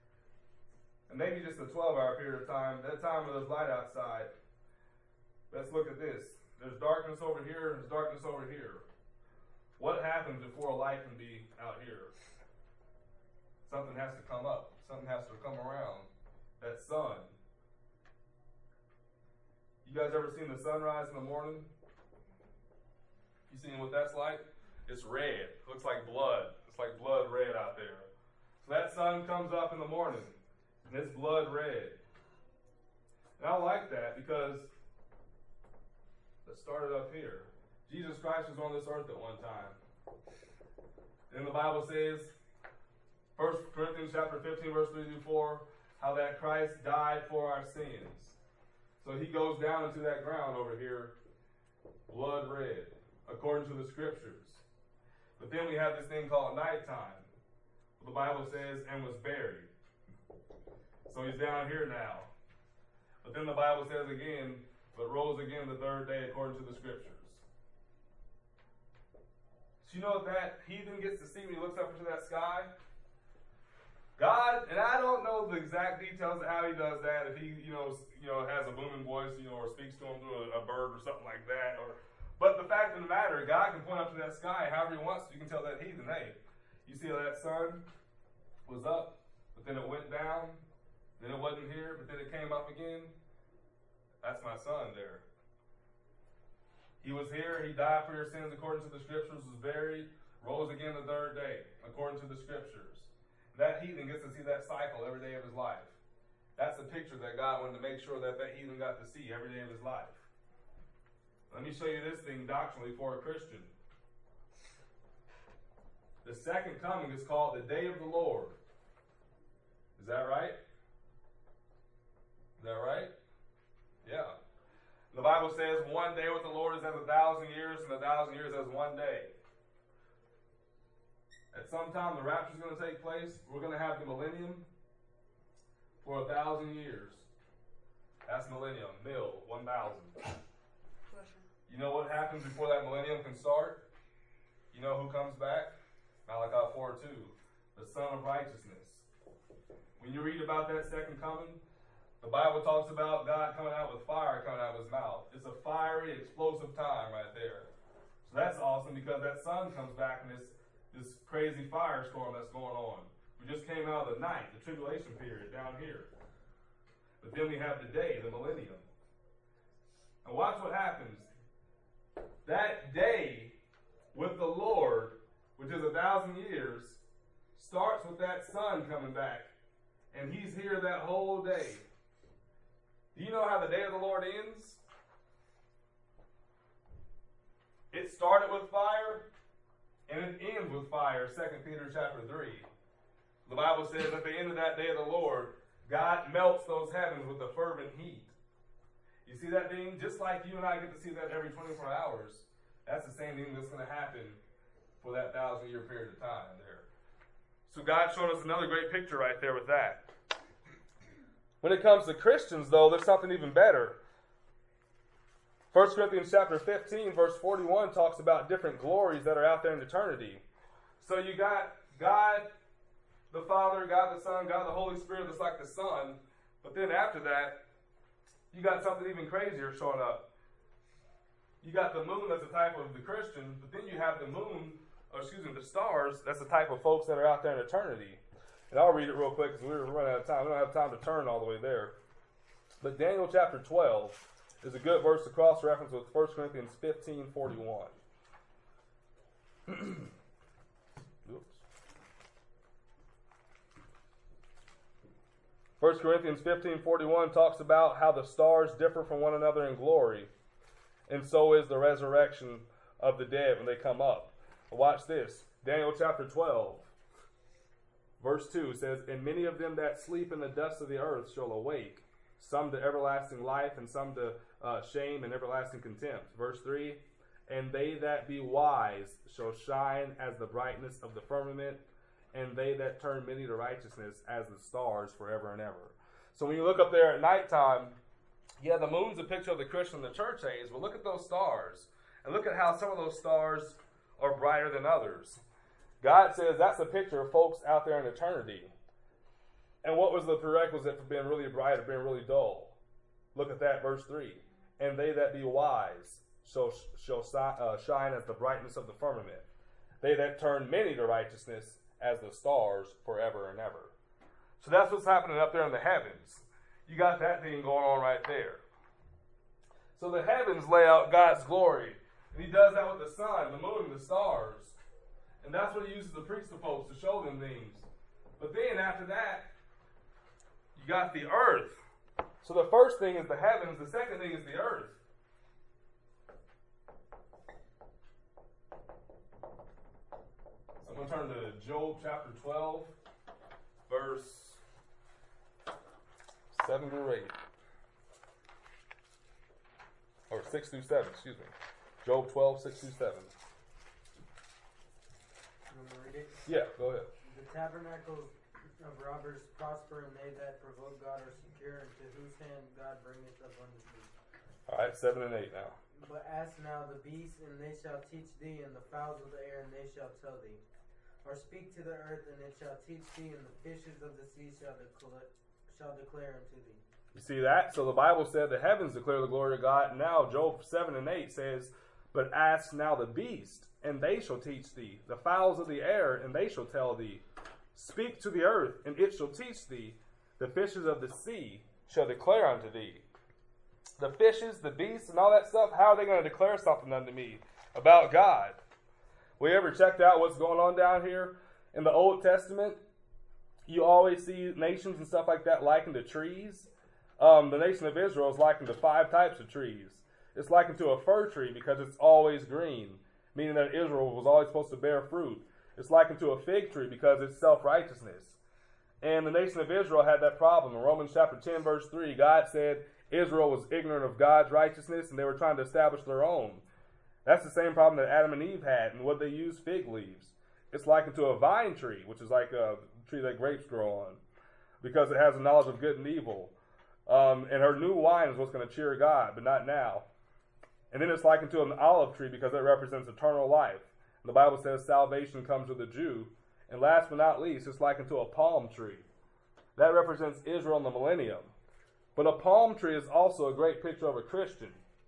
and maybe just a twelve hour period of time, that time when there's light outside, let's look at this. There's darkness over here and there's darkness over here. What happens before a light can be out here? Something has to come up. Something has to come around. That sun. You guys ever seen the sunrise in the morning? You seen what that's like? It's red. It looks like blood. It's like blood red out there. So that sun comes up in the morning, and it's blood red. And I like that because, let's start it up here. Jesus Christ was on this earth at one time. And the Bible says, First Corinthians chapter fifteen, verse three through four, how that Christ died for our sins. So he goes down into that ground over here, blood red, according to the scriptures. But then we have this thing called nighttime. The Bible says, and was buried. So he's down here now. But then the Bible says again, but rose again the third day according to the scriptures. So you know what that heathen gets to see when he looks up into that sky? God, and I don't know the exact details of how he does that, if he, you know, you know, has a booming voice, you know, or speaks to him through a, a bird or something like that, or but the fact of the matter, God can point up to that sky however he wants. You can tell that heathen, hey, you see how that sun was up, but then it went down, then it wasn't here, but then it came up again. That's my son there. He was here, he died for your sins according to the scriptures, was buried, rose again the third day according to the scriptures. That heathen gets to see that cycle every day of his life. That's a picture that God wanted to make sure that that heathen got to see every day of his life. Let me show you this thing doctrinally for a Christian. The second coming is called the day of the Lord. Is that right? Is that right? Yeah. The Bible says one day with the Lord is as a thousand years, and a thousand years as one day. At some time, the rapture is going to take place. We're going to have the millennium for a thousand years. That's millennium. Mil, one thousand. You know what happens before that millennium can start? You know who comes back? Malachi four two, the Son of Righteousness. When you read about that second coming, the Bible talks about God coming out with fire coming out of his mouth. It's a fiery, explosive time right there. So that's awesome because that sun comes back in this, this crazy firestorm that's going on. We just came out of the night, the tribulation period down here. But then we have the day, the millennium. And watch what happens. That day with the Lord, which is a thousand years, starts with that sun coming back. And he's here that whole day. Do you know how the day of the Lord ends? It started with fire, and it ends with fire, Second Peter chapter three. The Bible says at the end of that day of the Lord, God melts those heavens with a fervent heat. You see that thing? Just like you and I get to see that every twenty-four hours, that's the same thing that's going to happen for that thousand-year period of time there. So God showed us another great picture right there with that. When it comes to Christians, though, there's something even better. First Corinthians chapter fifteen, verse forty-one talks about different glories that are out there in eternity. So you got God the Father, God the Son, God the Holy Spirit that's like the sun. But then after that, you got something even crazier showing up. You got the moon that's a type of the Christian, but then you have the moon, or excuse me, the stars, that's the type of folks that are out there in eternity. And I'll read it real quick because we're running out of time. We don't have time to turn all the way there. But Daniel chapter twelve is a good verse to cross-reference with First Corinthians fifteen forty-one. Oops. First Corinthians fifteen forty-one talks about how the stars differ from one another in glory, and so is the resurrection of the dead when they come up. Watch this. Daniel chapter twelve, verse two says, "And many of them that sleep in the dust of the earth shall awake, some to everlasting life, and some to uh, shame and everlasting contempt." Verse three, "And they that be wise shall shine as the brightness of the firmament, and they that turn many to righteousness as the stars forever and ever." So when you look up there at nighttime, yeah, the moon's a picture of the Christian in the church age, but look at those stars. And look at how some of those stars are brighter than others. God says that's a picture of folks out there in eternity. And what was the prerequisite for being really bright or being really dull? Look at that, verse three. "And they that be wise shall, shall uh, shine as the brightness of the firmament. They that turn many to righteousness as the stars forever and ever." So that's what's happening up there in the heavens. You got that thing going on right there. So the heavens lay out God's glory. And he does that with the sun, the moon, and the stars. And that's what he uses to preach to folks, to show them things. But then after that, you got the earth. So the first thing is the heavens. The second thing is the earth. I'm going to turn to Job chapter twelve, verse seven through eight. Or six through seven, excuse me. Job twelve, six through seven. You want me to read it? Yeah, go ahead. The tabernacles of robbers prosper, and they that provoke God are secure, and to whose hand God bringeth abundantly. All right, seven and eight now. But ask now the beasts, and they shall teach thee, and the fowls of the air, and they shall tell thee. Or speak to the earth, and it shall teach thee, and the fishes of the sea shall declare, shall declare unto thee. You see that? So the Bible said the heavens declare the glory of God. Now Job seven and eight says, but ask now the beast, and they shall teach thee. The fowls of the air, and they shall tell thee. Speak to the earth, and it shall teach thee. The fishes of the sea shall declare unto thee. The fishes, the beasts, and all that stuff, how are they going to declare something unto me about God? We ever checked out what's going on down here? In the Old Testament, you always see nations and stuff like that likened to trees. Um, the nation of Israel is likened to five types of trees. It's likened to a fir tree because it's always green, meaning that Israel was always supposed to bear fruit. It's likened to a fig tree because it's self-righteousness. And the nation of Israel had that problem. In Romans chapter ten, verse three, God said Israel was ignorant of God's righteousness and they were trying to establish their own. That's the same problem that Adam and Eve had, and what they used fig leaves. It's likened to a vine tree, which is like a tree that grapes grow on, because it has a knowledge of good and evil. Um, and her new wine is what's going to cheer God, but not now. And then it's likened to an olive tree because it represents eternal life. And the Bible says salvation comes to the Jew. And last but not least, it's likened to a palm tree. That represents Israel in the millennium. But a palm tree is also a great picture of a Christian.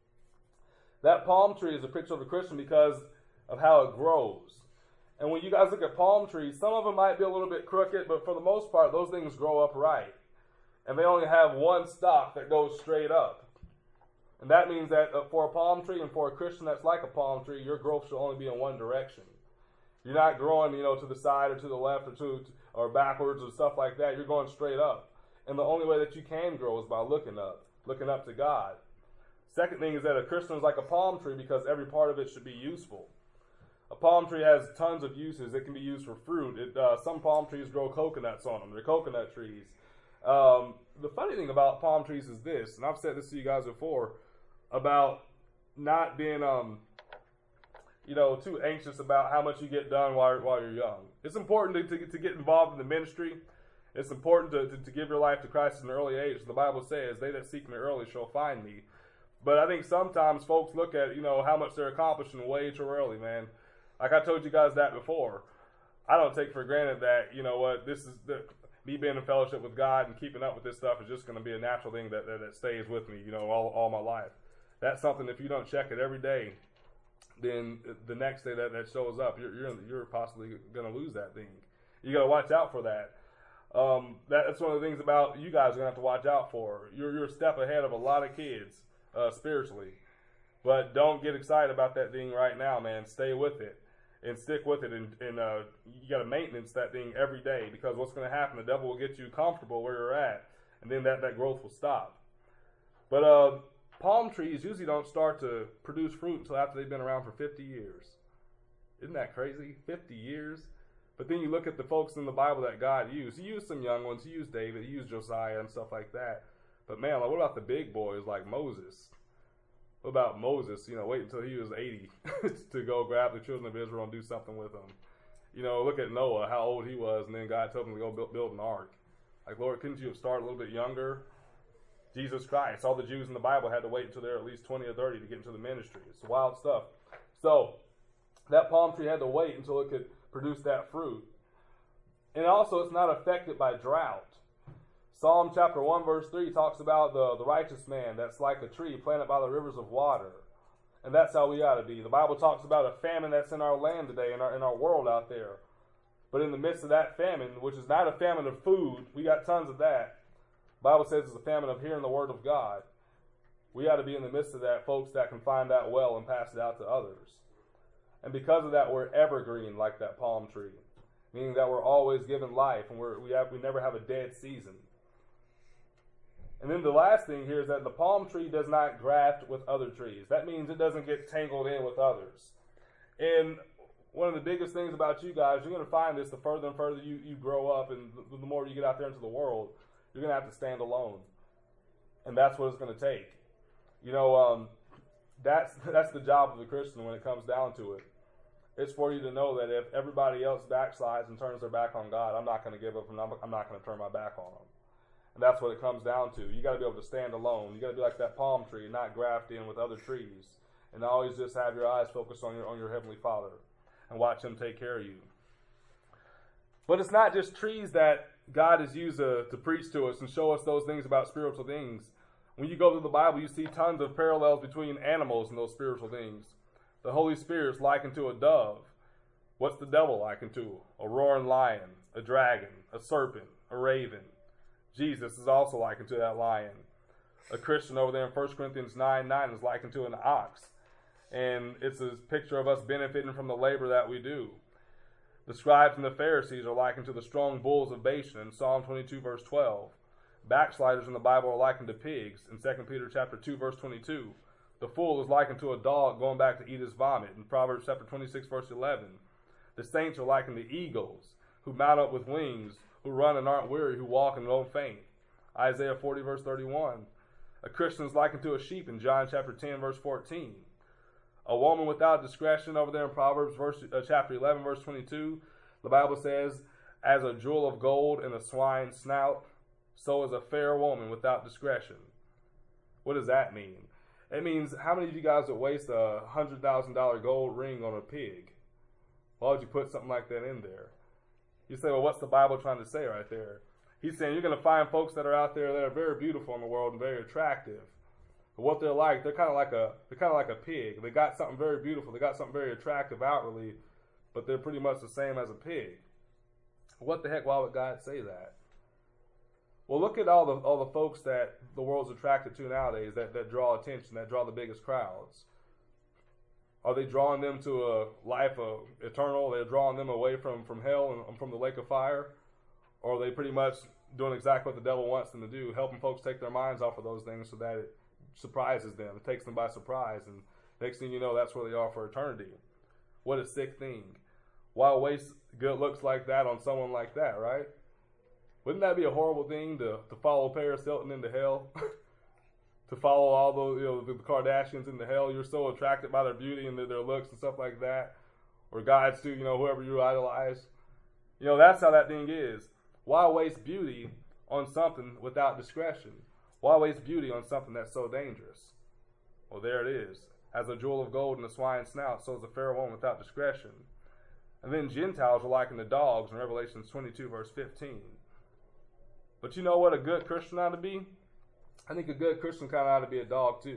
That palm tree is a picture of a Christian because of how it grows. And when you guys look at palm trees, some of them might be a little bit crooked, but for the most part, those things grow upright. And they only have one stalk that goes straight up. And that means that for a palm tree and for a Christian that's like a palm tree, your growth should only be in one direction. You're not growing, you know, to the side or to the left or to or backwards or stuff like that. You're going straight up. And the only way that you can grow is by looking up, looking up to God. Second thing is that a Christian is like a palm tree because every part of it should be useful. A palm tree has tons of uses. It can be used for fruit. It, uh, some palm trees grow coconuts on them. They're coconut trees. Um, the funny thing about palm trees is this, and I've said this to you guys before, about not being, um, you know, too anxious about how much you get done while, while you're young. It's important to, to, to get involved in the ministry. It's important to, to, to give your life to Christ in an early age. The Bible says, they that seek me early shall find me. But I think sometimes folks look at, you know, how much they're accomplishing way too early, man. Like I told you guys that before. I don't take for granted that, you know what, this is the, me being in fellowship with God and keeping up with this stuff is just going to be a natural thing that, that, that stays with me, you know, all, all my life. That's something, if you don't check it every day, then the next day that, that shows up, you're, you're, you're possibly going to lose that thing. You got to watch out for that. Um, that. That's one of the things about you guys are going to have to watch out for. You're, you're a step ahead of a lot of kids. Uh, spiritually, but don't get excited about that thing right now, man. Stay with it and stick with it, and, and uh, you got to maintenance that thing every day, because what's going to happen? The devil will get you comfortable where you're at, and then that, that growth will stop. But uh, palm trees usually don't start to produce fruit until after they've been around for fifty years. Isn't that crazy? fifty years. But then you look at the folks in the Bible that God used. He used some young ones. He used David. He used Josiah and stuff like that. But man, like, what about the big boys like Moses? What about Moses? You know, wait until he was eighty to go grab the children of Israel and do something with them. You know, look at Noah, how old he was, and then God told him to go build, build an ark. Like, Lord, couldn't you have started a little bit younger? Jesus Christ, all the Jews in the Bible had to wait until they're at least twenty or thirty to get into the ministry. It's wild stuff. So, that palm tree had to wait until it could produce that fruit. And also, it's not affected by drought. Psalm chapter one verse three talks about the, the righteous man that's like a tree planted by the rivers of water. And that's how we ought to be. The Bible talks about a famine that's in our land today, in our, in our world out there. But in the midst of that famine, which is not a famine of food, we got tons of that. The Bible says it's a famine of hearing the word of God. We ought to be in the midst of that, folks that can find that well and pass it out to others. And because of that, we're evergreen like that palm tree, meaning that we're always given life, and we're, we have we never have a dead season. And then the last thing here is that the palm tree does not graft with other trees. That means it doesn't get tangled in with others. And one of the biggest things about you guys, you're going to find this the further and further you, you grow up and the, the more you get out there into the world, you're going to have to stand alone. And that's what it's going to take. You know, um, that's that's the job of the Christian when it comes down to it. It's for you to know that if everybody else backslides and turns their back on God, I'm not going to give up and I'm, I'm not going to turn my back on them. And that's what it comes down to. You got to be able to stand alone. You got to be like that palm tree and not graft in with other trees. And always just have your eyes focused on your on your Heavenly Father and watch Him take care of you. But it's not just trees that God has used to, to preach to us and show us those things about spiritual things. When you go through the Bible, you see tons of parallels between animals and those spiritual things. The Holy Spirit is likened to a dove. What's the devil likened to? A roaring lion, a dragon, a serpent, a raven. Jesus is also likened to that lion. A Christian over there in First Corinthians nine nine is likened to an ox. And it's a picture of us benefiting from the labor that we do. The scribes and the Pharisees are likened to the strong bulls of Bashan in Psalm twenty-two verse twelve. Backsliders in the Bible are likened to pigs in Second Peter chapter two verse twenty-two. The fool is likened to a dog going back to eat his vomit in Proverbs chapter twenty-six verse eleven. The saints are likened to eagles who mount up with wings, who run and aren't weary, who walk and don't faint. Isaiah forty verse thirty-one. A Christian is likened to a sheep in John chapter ten verse fourteen. A woman without discretion over there in Proverbs verse, uh, chapter eleven verse twenty-two, the Bible says, as a jewel of gold in a swine's snout, so is a fair woman without discretion. What does that mean? It means, how many of you guys would waste a one hundred thousand dollars gold ring on a pig? Why would you put something like that in there? You say, well, what's the Bible trying to say right there? He's saying you're going to find folks that are out there that are very beautiful in the world and very attractive. But what they're like, they're kind of like a they're kind of like a pig. They got something very beautiful. They got something very attractive outwardly, but they're pretty much the same as a pig. What the heck? Why would God say that? Well, look at all the all the folks that the world's attracted to nowadays that, that draw attention, that draw the biggest crowds. Are they drawing them to a life of eternal? They're drawing them away from, from hell and from the lake of fire? Or are they pretty much doing exactly what the devil wants them to do, helping folks take their minds off of those things so that it surprises them, it takes them by surprise, and next thing you know, that's where they are for eternity. What a sick thing. Why waste good looks like that on someone like that, right? Wouldn't that be a horrible thing to, to follow Paris Hilton into hell? To follow all those, you know, the Kardashians into hell? You're so attracted by their beauty and their, their looks and stuff like that. Or guides to, you know, whoever you idolize. You know, that's how that thing is. Why waste beauty on something without discretion? Why waste beauty on something that's so dangerous? Well, there it is. As a jewel of gold in a swine's snout, so is a fair woman without discretion. And then Gentiles are likened to dogs in Revelation twenty-two, verse fifteen. But you know what a good Christian ought to be? I think a good Christian kind of ought to be a dog too.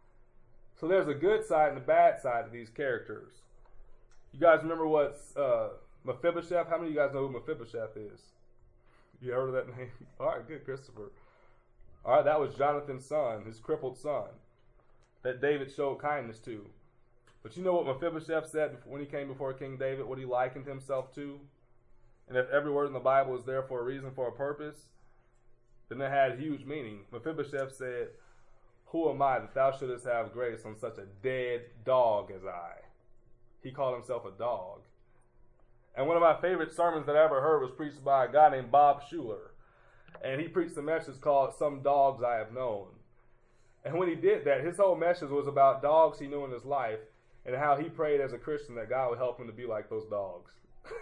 So there's a good side and a bad side to these characters. You guys remember what uh, Mephibosheth? How many of you guys know who Mephibosheth is? You heard of that name? All right, good, Christopher. All right, that was Jonathan's son, his crippled son, that David showed kindness to. But you know what Mephibosheth said when he came before King David, what he likened himself to? And if every word in the Bible is there for a reason, for a purpose, then it had huge meaning. Mephibosheth said, who am I that thou shouldest have grace on such a dead dog as I? He called himself a dog. And one of my favorite sermons that I ever heard was preached by a guy named Bob Schuller. And he preached a message called Some Dogs I Have Known. And when he did that, his whole message was about dogs he knew in his life and how he prayed as a Christian that God would help him to be like those dogs.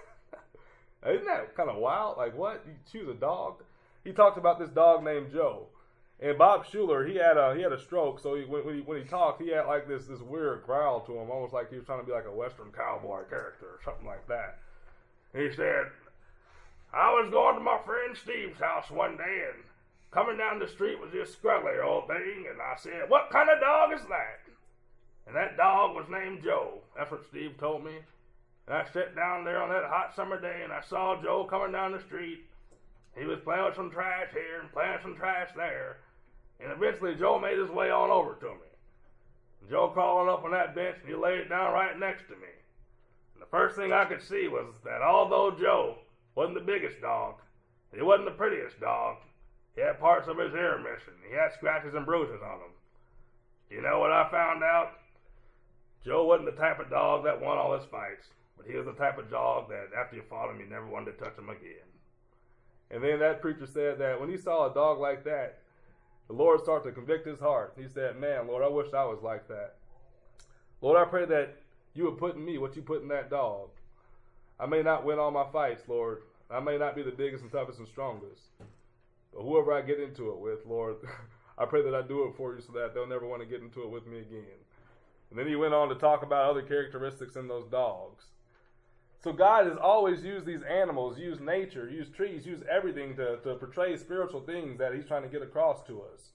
Isn't that kind of wild? Like, what? You choose a dog? He talked about this dog named Joe. And Bob Schuller, he had a he had a stroke, so he, when, when, he, when he talked, he had like this, this weird growl to him, almost like he was trying to be like a Western cowboy character or something like that. He said, I was going to my friend Steve's house one day, and coming down the street was this scruggly old thing, and I said, what kind of dog is that? And that dog was named Joe. That's what Steve told me. And I sat down there on that hot summer day, and I saw Joe coming down the street. He was playing with some trash here and playing with some trash there. And eventually Joe made his way on over to me. Joe crawling up on that bench, and he laid it down right next to me. And the first thing I could see was that although Joe wasn't the biggest dog, he wasn't the prettiest dog, he had parts of his ear missing. He had scratches and bruises on him. You know what I found out? Joe wasn't the type of dog that won all his fights, but he was the type of dog that after you fought him, you never wanted to touch him again. And then that preacher said that when he saw a dog like that, the Lord started to convict his heart. He said, man, Lord, I wish I was like that. Lord, I pray that you would put in me what you put in that dog. I may not win all my fights, Lord. I may not be the biggest and toughest and strongest. But whoever I get into it with, Lord, I pray that I do it for you so that they'll never want to get into it with me again. And then he went on to talk about other characteristics in those dogs. So God has always used these animals, used nature, used trees, used everything to, to portray spiritual things that he's trying to get across to us.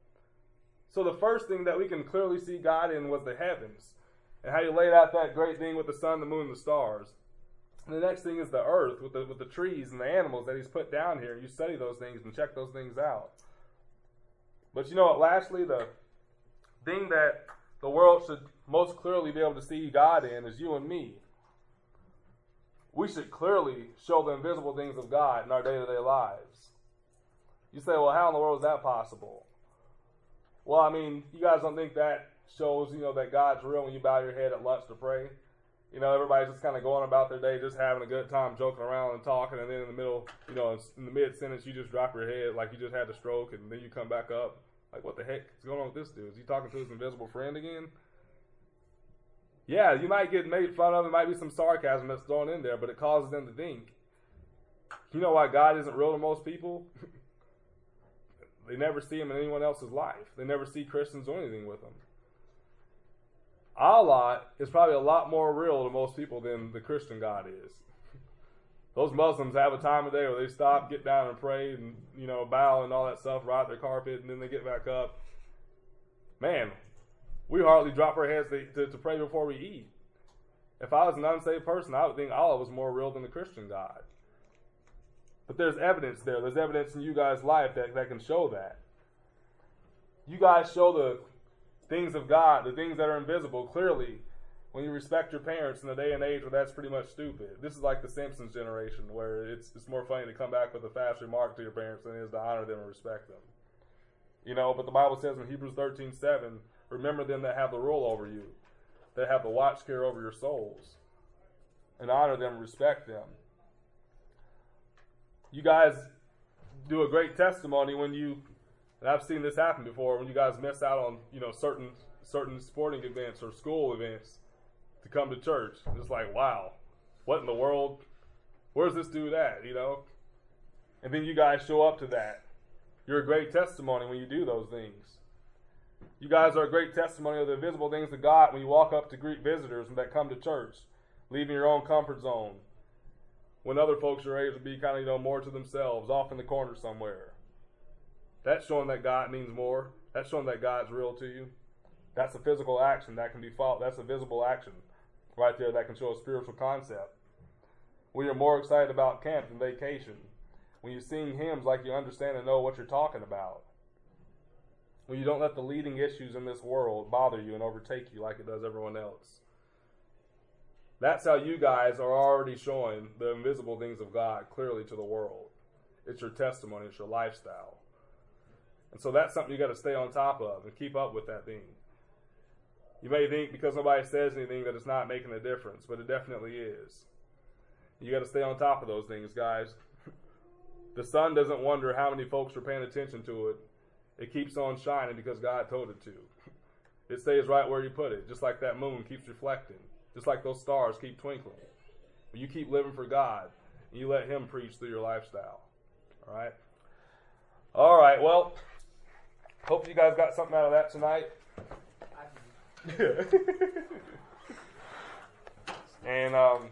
So the first thing that we can clearly see God in was the heavens, and how he laid out that great thing with the sun, the moon, and the stars. And the next thing is the earth with the, with the trees and the animals that he's put down here. You study those things and check those things out. But you know what, lastly, the thing that the world should most clearly be able to see God in is you and me. We should clearly show the invisible things of God in our day-to-day lives. You say, well, how in the world is that possible? Well, I mean, you guys don't think that shows, you know, that God's real when you bow your head at lunch to pray? You know, everybody's just kind of going about their day, just having a good time, joking around and talking, and then in the middle, you know, in the mid-sentence, you just drop your head like you just had a stroke, and then you come back up. Like, what the heck is going on with this dude? Is he talking to his invisible friend again? Yeah, you might get made fun of. There might be some sarcasm that's thrown in there, but it causes them to think. You know why God isn't real to most people? They never see him in anyone else's life. They never see Christians or anything with them. Allah is probably a lot more real to most people than the Christian God is. Those Muslims have a time of day where they stop, get down and pray and, you know, bow and all that stuff, ride their carpet, and then they get back up. Man, we hardly drop our heads to, to, to pray before we eat. If I was an unsaved person, I would think Allah was more real than the Christian God. But there's evidence there. There's evidence in you guys' life that, that can show that. You guys show the things of God, the things that are invisible, clearly when you respect your parents in a day and age where that's pretty much stupid. This is like the Simpsons generation, where it's it's more funny to come back with a fast remark to your parents than it is to honor them and respect them. You know, but the Bible says in Hebrews thirteen seven, remember them that have the rule over you, that have the watch care over your souls, and honor them and respect them. You guys do a great testimony when you, and I've seen this happen before, when you guys miss out on, you know, certain certain sporting events or school events to come to church. It's like, wow, what in the world? Where's this dude at, you know? And then you guys show up to that. You're a great testimony when you do those things. You guys are a great testimony of the invisible things of God when you walk up to greet visitors that come to church, leaving your own comfort zone, when other folks are able to be kind of, you know, more to themselves, off in the corner somewhere. That's showing that God means more. That's showing that God's real to you. That's a physical action that can be fought. That's a visible action right there that can show a spiritual concept. When you're more excited about camp than vacation. When you sing hymns like you understand and know what you're talking about. When you don't let the leading issues in this world bother you and overtake you like it does everyone else. That's how you guys are already showing the invisible things of God clearly to the world. It's your testimony. It's your lifestyle. And so that's something you got to stay on top of and keep up with that thing. You may think because nobody says anything that it's not making a difference, but it definitely is. You got to stay on top of those things, guys. The sun doesn't wonder how many folks are paying attention to it. It keeps on shining because God told it to. It stays right where you put it, just like that moon keeps reflecting, just like those stars keep twinkling. But you keep living for God, and you let him preach through your lifestyle. All right? All right, well, hope you guys got something out of that tonight. And um,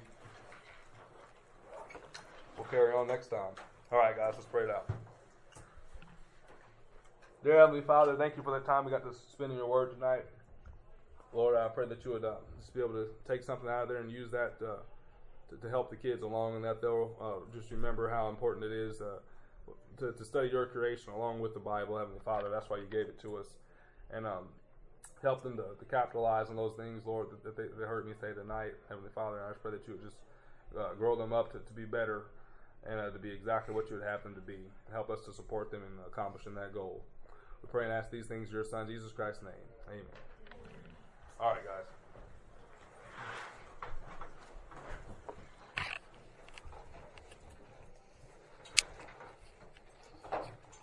we'll carry on next time. All right, guys, let's pray it out. Dear Heavenly Father, thank you for the time we got to spend in your word tonight. Lord, I pray that you would uh, just be able to take something out of there and use that uh, to, to help the kids along, and that they'll uh, just remember how important it is uh, to, to study your creation along with the Bible, Heavenly Father. That's why you gave it to us. And um, help them to, to capitalize on those things, Lord, that, that they, they heard me say tonight, Heavenly Father. And I just pray that you would just uh, grow them up to, to be better and uh, to be exactly what you would have them to be. Help us to support them in accomplishing that goal. We pray and ask these things in your Son, Jesus Christ's name. Amen. All right, guys.